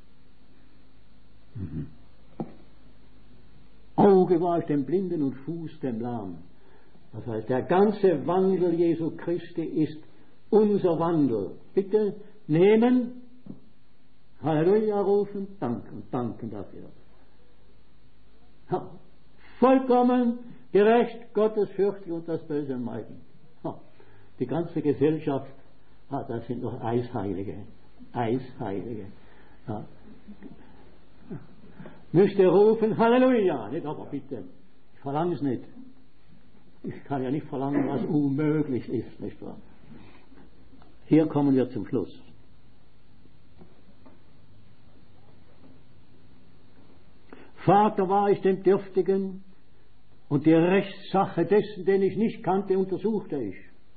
Speaker 2: Auge war ich dem Blinden und Fuß dem Lahmen. Das heißt, der ganze Wandel Jesu Christi ist unser Wandel. Bitte nehmen, Halleluja rufen, danken dafür. Ja. Vollkommen gerecht, gottesfürchtig und das Böse meiden. Ja. Die ganze Gesellschaft, das sind noch Eisheilige. Ja. Müsste rufen, Halleluja, nicht, aber bitte, ich verlange es nicht. Ich kann ja nicht verlangen, was unmöglich ist, nicht wahr? Hier kommen wir zum Schluss. Vater, war ich dem Dürftigen und die Rechtssache dessen, den ich nicht kannte, untersuchte ich.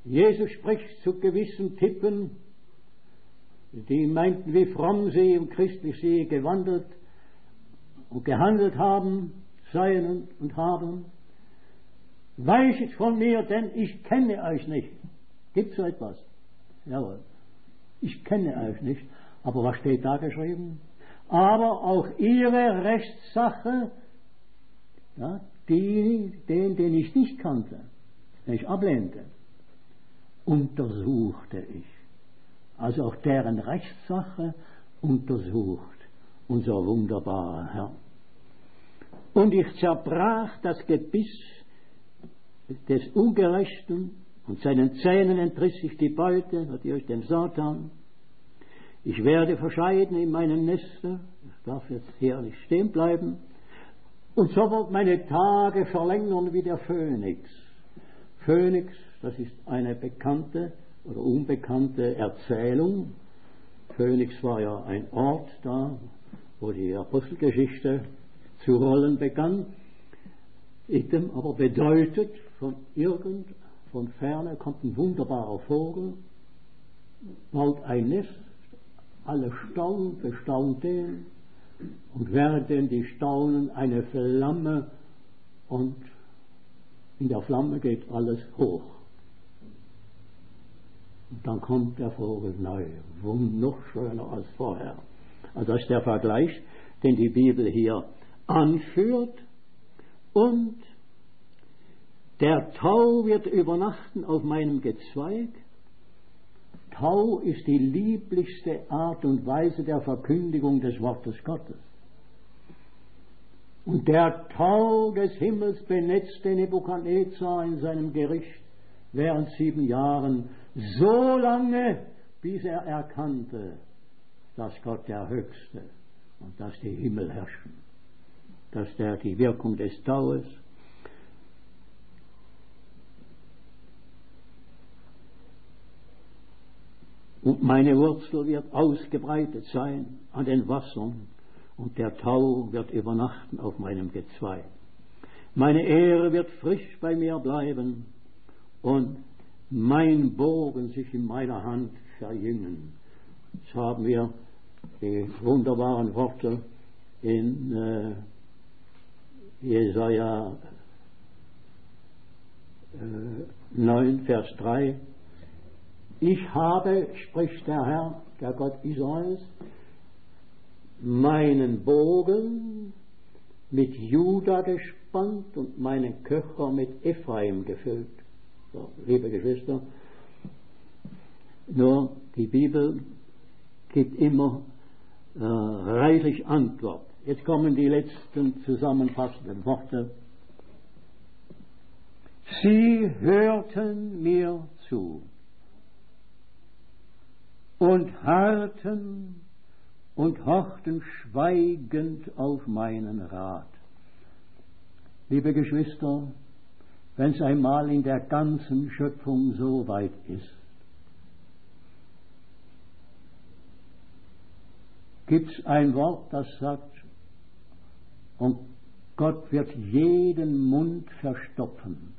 Speaker 2: Jesus spricht zu gewissen Typen, die meinten, wie fromm sie und christlich sie gewandelt und gehandelt haben, seien und haben. Weichet von mir, denn ich kenne euch nicht. Gibt so etwas? Jawohl. Ich kenne euch nicht. Aber was steht da geschrieben? Aber auch ihre Rechtssache, ja, den ich nicht kannte, den ich ablehnte, untersuchte ich. Also auch deren Rechtssache untersucht unser wunderbarer Herr. Und ich zerbrach das Gebiss des Ungerechten und seinen Zähnen entriss ich die Beute, natürlich den Satan. Ich werde verscheiden in meinen Nester, ich darf jetzt hier nicht stehen bleiben, und so wird meine Tage verlängern wie der Phönix. Phönix, das ist eine bekannte oder unbekannte Erzählung. Phönix war ja ein Ort da, wo die Apostelgeschichte zu rollen begann. Item aber bedeutet, von ferne kommt ein wunderbarer Vogel, baut ein Nest, alle staunen, bestaunt den, und während die staunen, eine Flamme, und in der Flamme geht alles hoch. Und dann kommt der Vogel neu, noch schöner als vorher. Also das ist der Vergleich, den die Bibel hier anführt. Und der Tau wird übernachten auf meinem Gezweig. Tau ist die lieblichste Art und Weise der Verkündigung des Wortes Gottes. Und der Tau des Himmels benetzte Nebukadnezar in seinem Gericht während 7 Jahren, so lange, bis er erkannte, dass Gott der Höchste und dass die Himmel herrschen, dass die Wirkung des Taues und meine Wurzel wird ausgebreitet sein an den Wassern und der Tau wird übernachten auf meinem Gezweig. Meine Ehre wird frisch bei mir bleiben und mein Bogen sich in meiner Hand verjüngen. Jetzt haben wir die wunderbaren Worte in Jesaja 9, Vers 3. Ich habe, spricht der Herr, der Gott Israels, meinen Bogen mit Juda gespannt und meinen Köcher mit Ephraim gefüllt. So, liebe Geschwister, nur die Bibel gibt immer reichlich Antwort. Jetzt kommen die letzten zusammenfassenden Worte. Sie hörten mir zu und harrten und horchten schweigend auf meinen Rat. Liebe Geschwister, wenn es einmal in der ganzen Schöpfung so weit ist, gibt es ein Wort, das sagt, und Gott wird jeden Mund verstopfen.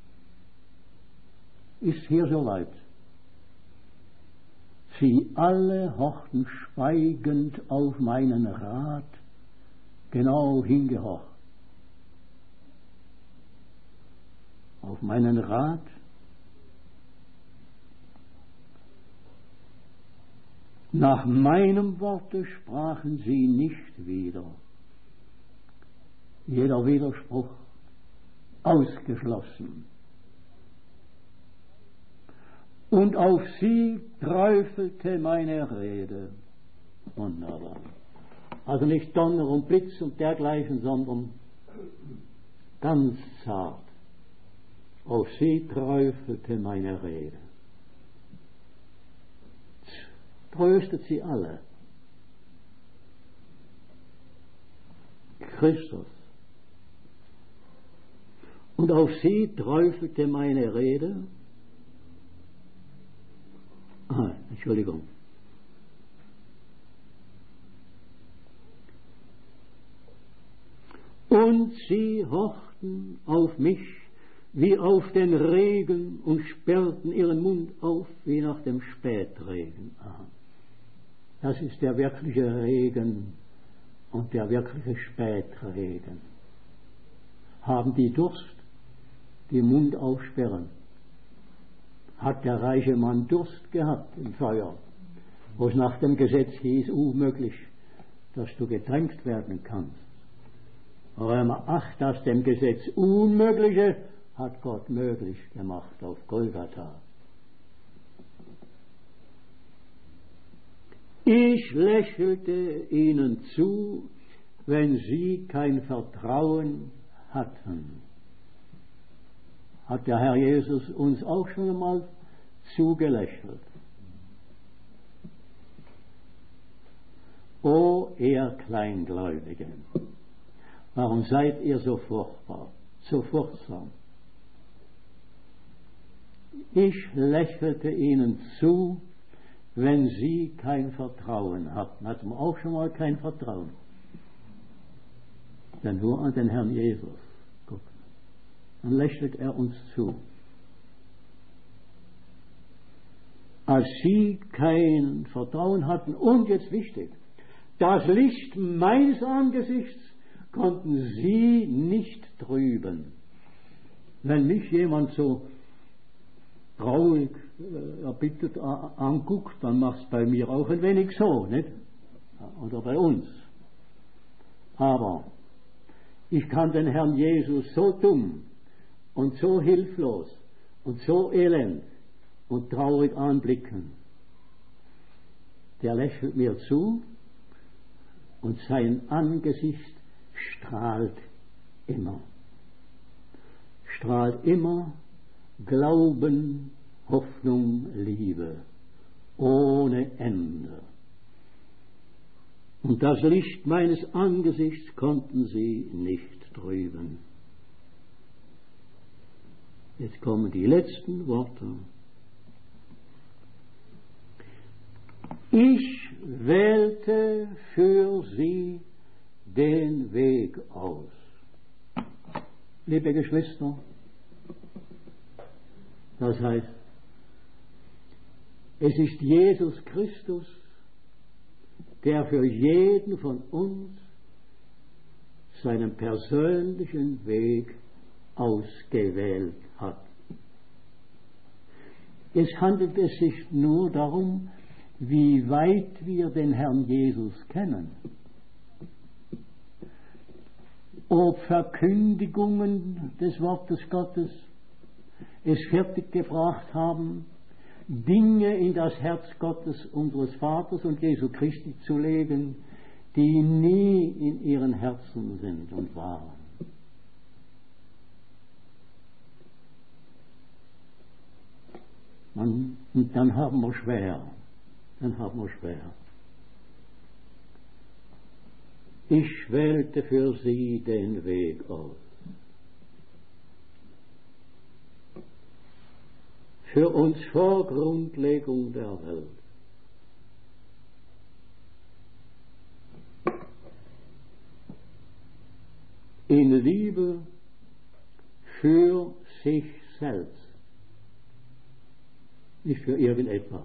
Speaker 2: Ist hier so weit. Sie alle horchten schweigend auf meinen Rat, genau hingehorcht. Auf meinen Rat. Nach meinem Worte sprachen sie nicht wieder. Jeder Widerspruch ausgeschlossen. Und auf sie träufelte meine Rede. Wunderbar. Also nicht Donner und Blitz und dergleichen, sondern ganz zart. Auf sie träufelte meine Rede. Tröstet sie alle. Christus. Und auf sie träufelte meine Rede. Entschuldigung. Und sie horchten auf mich wie auf den Regen und sperrten ihren Mund auf wie nach dem Spätregen. Aha. Das ist der wirkliche Regen und der wirkliche Spätregen. Haben die Durst, die Mund aufsperren? Hat der reiche Mann Durst gehabt im Feuer, wo es nach dem Gesetz hieß, unmöglich, dass du getränkt werden kannst. Aber ach, das dem Gesetz Unmögliche hat Gott möglich gemacht auf Golgatha. Ich lächelte ihnen zu, wenn sie kein Vertrauen hatten. Hat der Herr Jesus uns auch schon einmal zugelächelt? O ihr Kleingläubigen, warum seid ihr so furchtbar, so furchtsam? Ich lächelte ihnen zu, wenn sie kein Vertrauen hatten. Hatten wir auch schon mal kein Vertrauen? Dann nur an den Herrn Jesus gucken. Dann lächelt er uns zu. Als sie kein Vertrauen hatten, und jetzt wichtig, das Licht meines Angesichts konnten sie nicht trüben. Wenn mich jemand so traurig, erbittet anguckt, dann macht es bei mir auch ein wenig so, nicht? Oder bei uns. Aber ich kann den Herrn Jesus so dumm und so hilflos und so elend und traurig anblicken. Der lächelt mir zu und sein Angesicht strahlt immer. Strahlt immer Glauben, Hoffnung, Liebe, ohne Ende. Und das Licht meines Angesichts konnten sie nicht trüben. Jetzt kommen die letzten Worte. Ich wählte für sie den Weg aus. Liebe Geschwister, das heißt, es ist Jesus Christus, der für jeden von uns seinen persönlichen Weg ausgewählt hat. Es handelt es sich nur darum, wie weit wir den Herrn Jesus kennen. Ob Verkündigungen des Wortes Gottes es fertiggebracht haben, Dinge in das Herz Gottes, unseres Vaters und Jesu Christi zu legen, die nie in ihren Herzen sind und waren. Und dann haben wir schwer. Ich wählte für sie den Weg aus. Für uns vor Grundlegung der Welt. In Liebe für sich selbst, nicht für irgendetwas.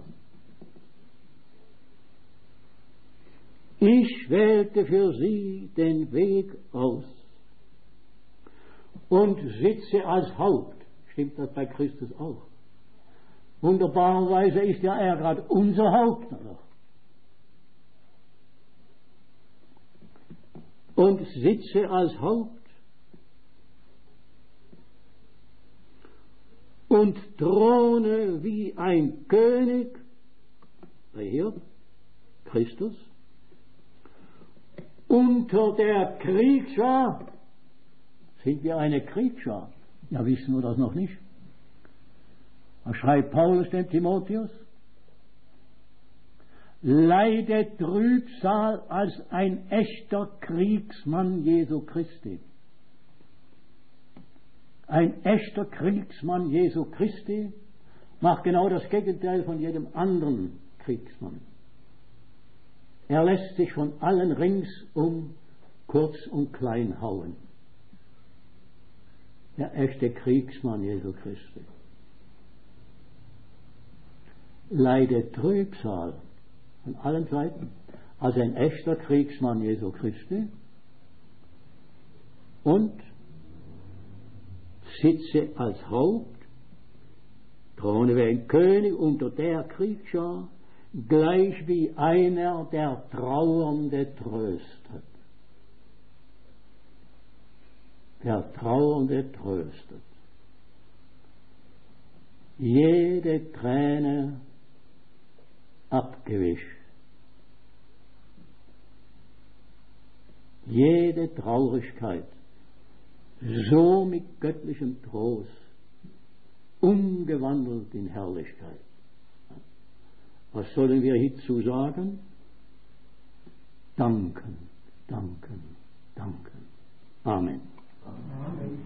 Speaker 2: Ich wählte für sie den Weg aus und sitze als Haupt. Stimmt das bei Christus auch? Wunderbarerweise ist ja er gerade unser Haupt. Und sitze als Haupt und throne wie ein König, hier, Christus, unter der Kriegsschar. Sind wir eine Kriegsschar? Ja, wissen wir das noch nicht. Was schreibt Paulus dem Timotheus? Leidet Trübsal als ein echter Kriegsmann Jesu Christi. Ein echter Kriegsmann Jesu Christi macht genau das Gegenteil von jedem anderen Kriegsmann. Er lässt sich von allen ringsum kurz und klein hauen. der echte Kriegsmann Jesu Christi, leidet Trübsal von allen Seiten als ein echter Kriegsmann Jesu Christi und sitze als Haupt, throne wie ein König unter der Kriegsschar, gleich wie einer, der Trauernde tröstet. Der Trauernde tröstet. Jede Träne abgewischt. Jede Traurigkeit so mit göttlichem Trost umgewandelt in Herrlichkeit. Was sollen wir hierzu sagen? Danken, danken, danken. Amen.
Speaker 1: Amen.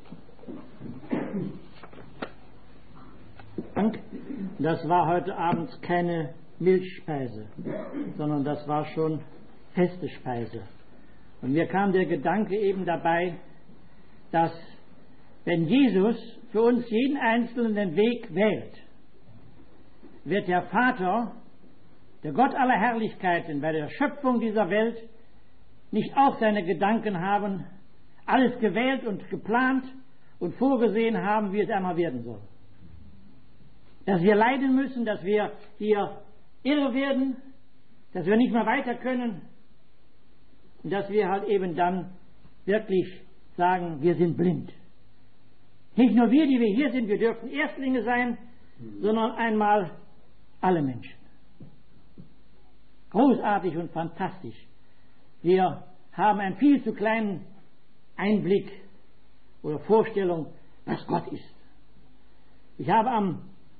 Speaker 1: Dank. Das war heute Abend keine Milchspeise, sondern das war schon feste Speise. Und mir kam der Gedanke eben dabei, dass wenn Jesus für uns jeden Einzelnen den Weg wählt, wird der Vater, der Gott aller Herrlichkeiten, bei der Schöpfung dieser Welt nicht auch seine Gedanken haben, alles gewählt und geplant und vorgesehen haben, wie es einmal werden soll. Dass wir leiden müssen, dass wir hier irre werden, dass wir nicht mehr weiter können und dass wir halt eben dann wirklich sagen, wir sind blind. Nicht nur wir, die wir hier sind, wir dürfen Erstlinge sein, sondern einmal alle Menschen. Großartig und fantastisch. Wir haben einen viel zu kleinen Einblick oder Vorstellung, was Gott ist. Ich habe am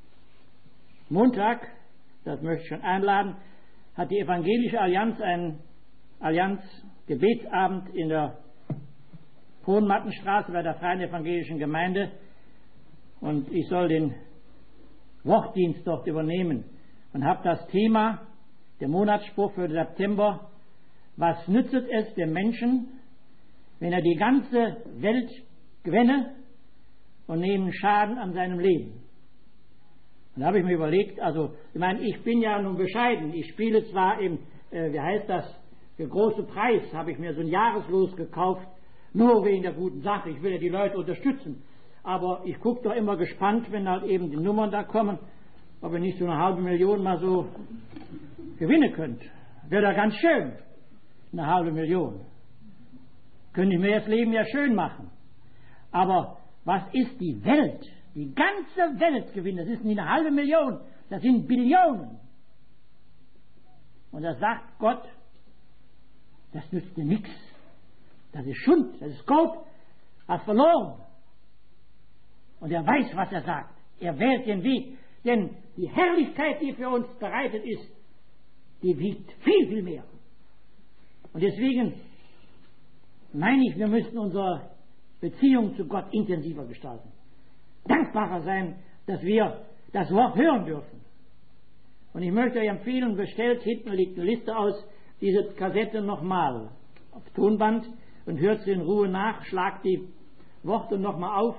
Speaker 1: Montag, das möchte ich schon einladen, hat die Evangelische Allianz einen Allianz-Gebetsabend in der Hohenmattenstraße bei der Freien Evangelischen Gemeinde, und ich soll den Wortdienst dort übernehmen und habe das Thema, der Monatsspruch für September: Was nützt es dem Menschen, wenn er die ganze Welt gewinne und nehmen Schaden an seinem Leben? Und da habe ich mir überlegt, also ich meine, ich bin ja nun bescheiden, ich spiele zwar im, für große Preis habe ich mir so ein Jahreslos gekauft, nur wegen der guten Sache, ich will ja die Leute unterstützen, aber ich gucke doch immer gespannt, wenn halt eben die Nummern da kommen, ob ihr nicht so 500.000 mal so gewinnen könnt. Wäre da ganz schön, 500.000. Könnte ich mir das Leben ja schön machen. Aber was ist die Welt? Die ganze Welt gewinnen, das ist nicht 500.000, das sind Billionen. Und da sagt Gott, das nützt dir nichts. Das ist Schund, das ist Gold, hast verloren. Und er weiß, was er sagt. Er wählt den Weg. Denn die Herrlichkeit, die für uns bereitet ist, die wiegt viel, viel mehr. Und deswegen meine ich, wir müssen unsere Beziehung zu Gott intensiver gestalten. Dankbarer sein, dass wir das Wort hören dürfen. Und ich möchte euch empfehlen, bestellt, hinten liegt eine Liste aus, diese Kassette nochmal auf Tonband und hört sie in Ruhe nach, schlagt die Worte nochmal auf,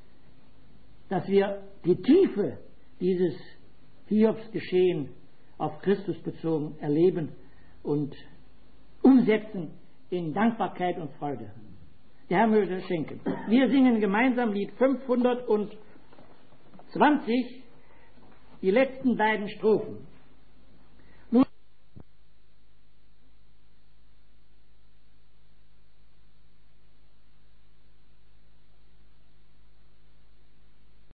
Speaker 1: dass wir die Tiefe dieses Hiobsgeschehen auf Christus bezogen erleben und umsetzen in Dankbarkeit und Freude. Der Herr möge es schenken. Wir singen gemeinsam Lied 520, die letzten beiden Strophen.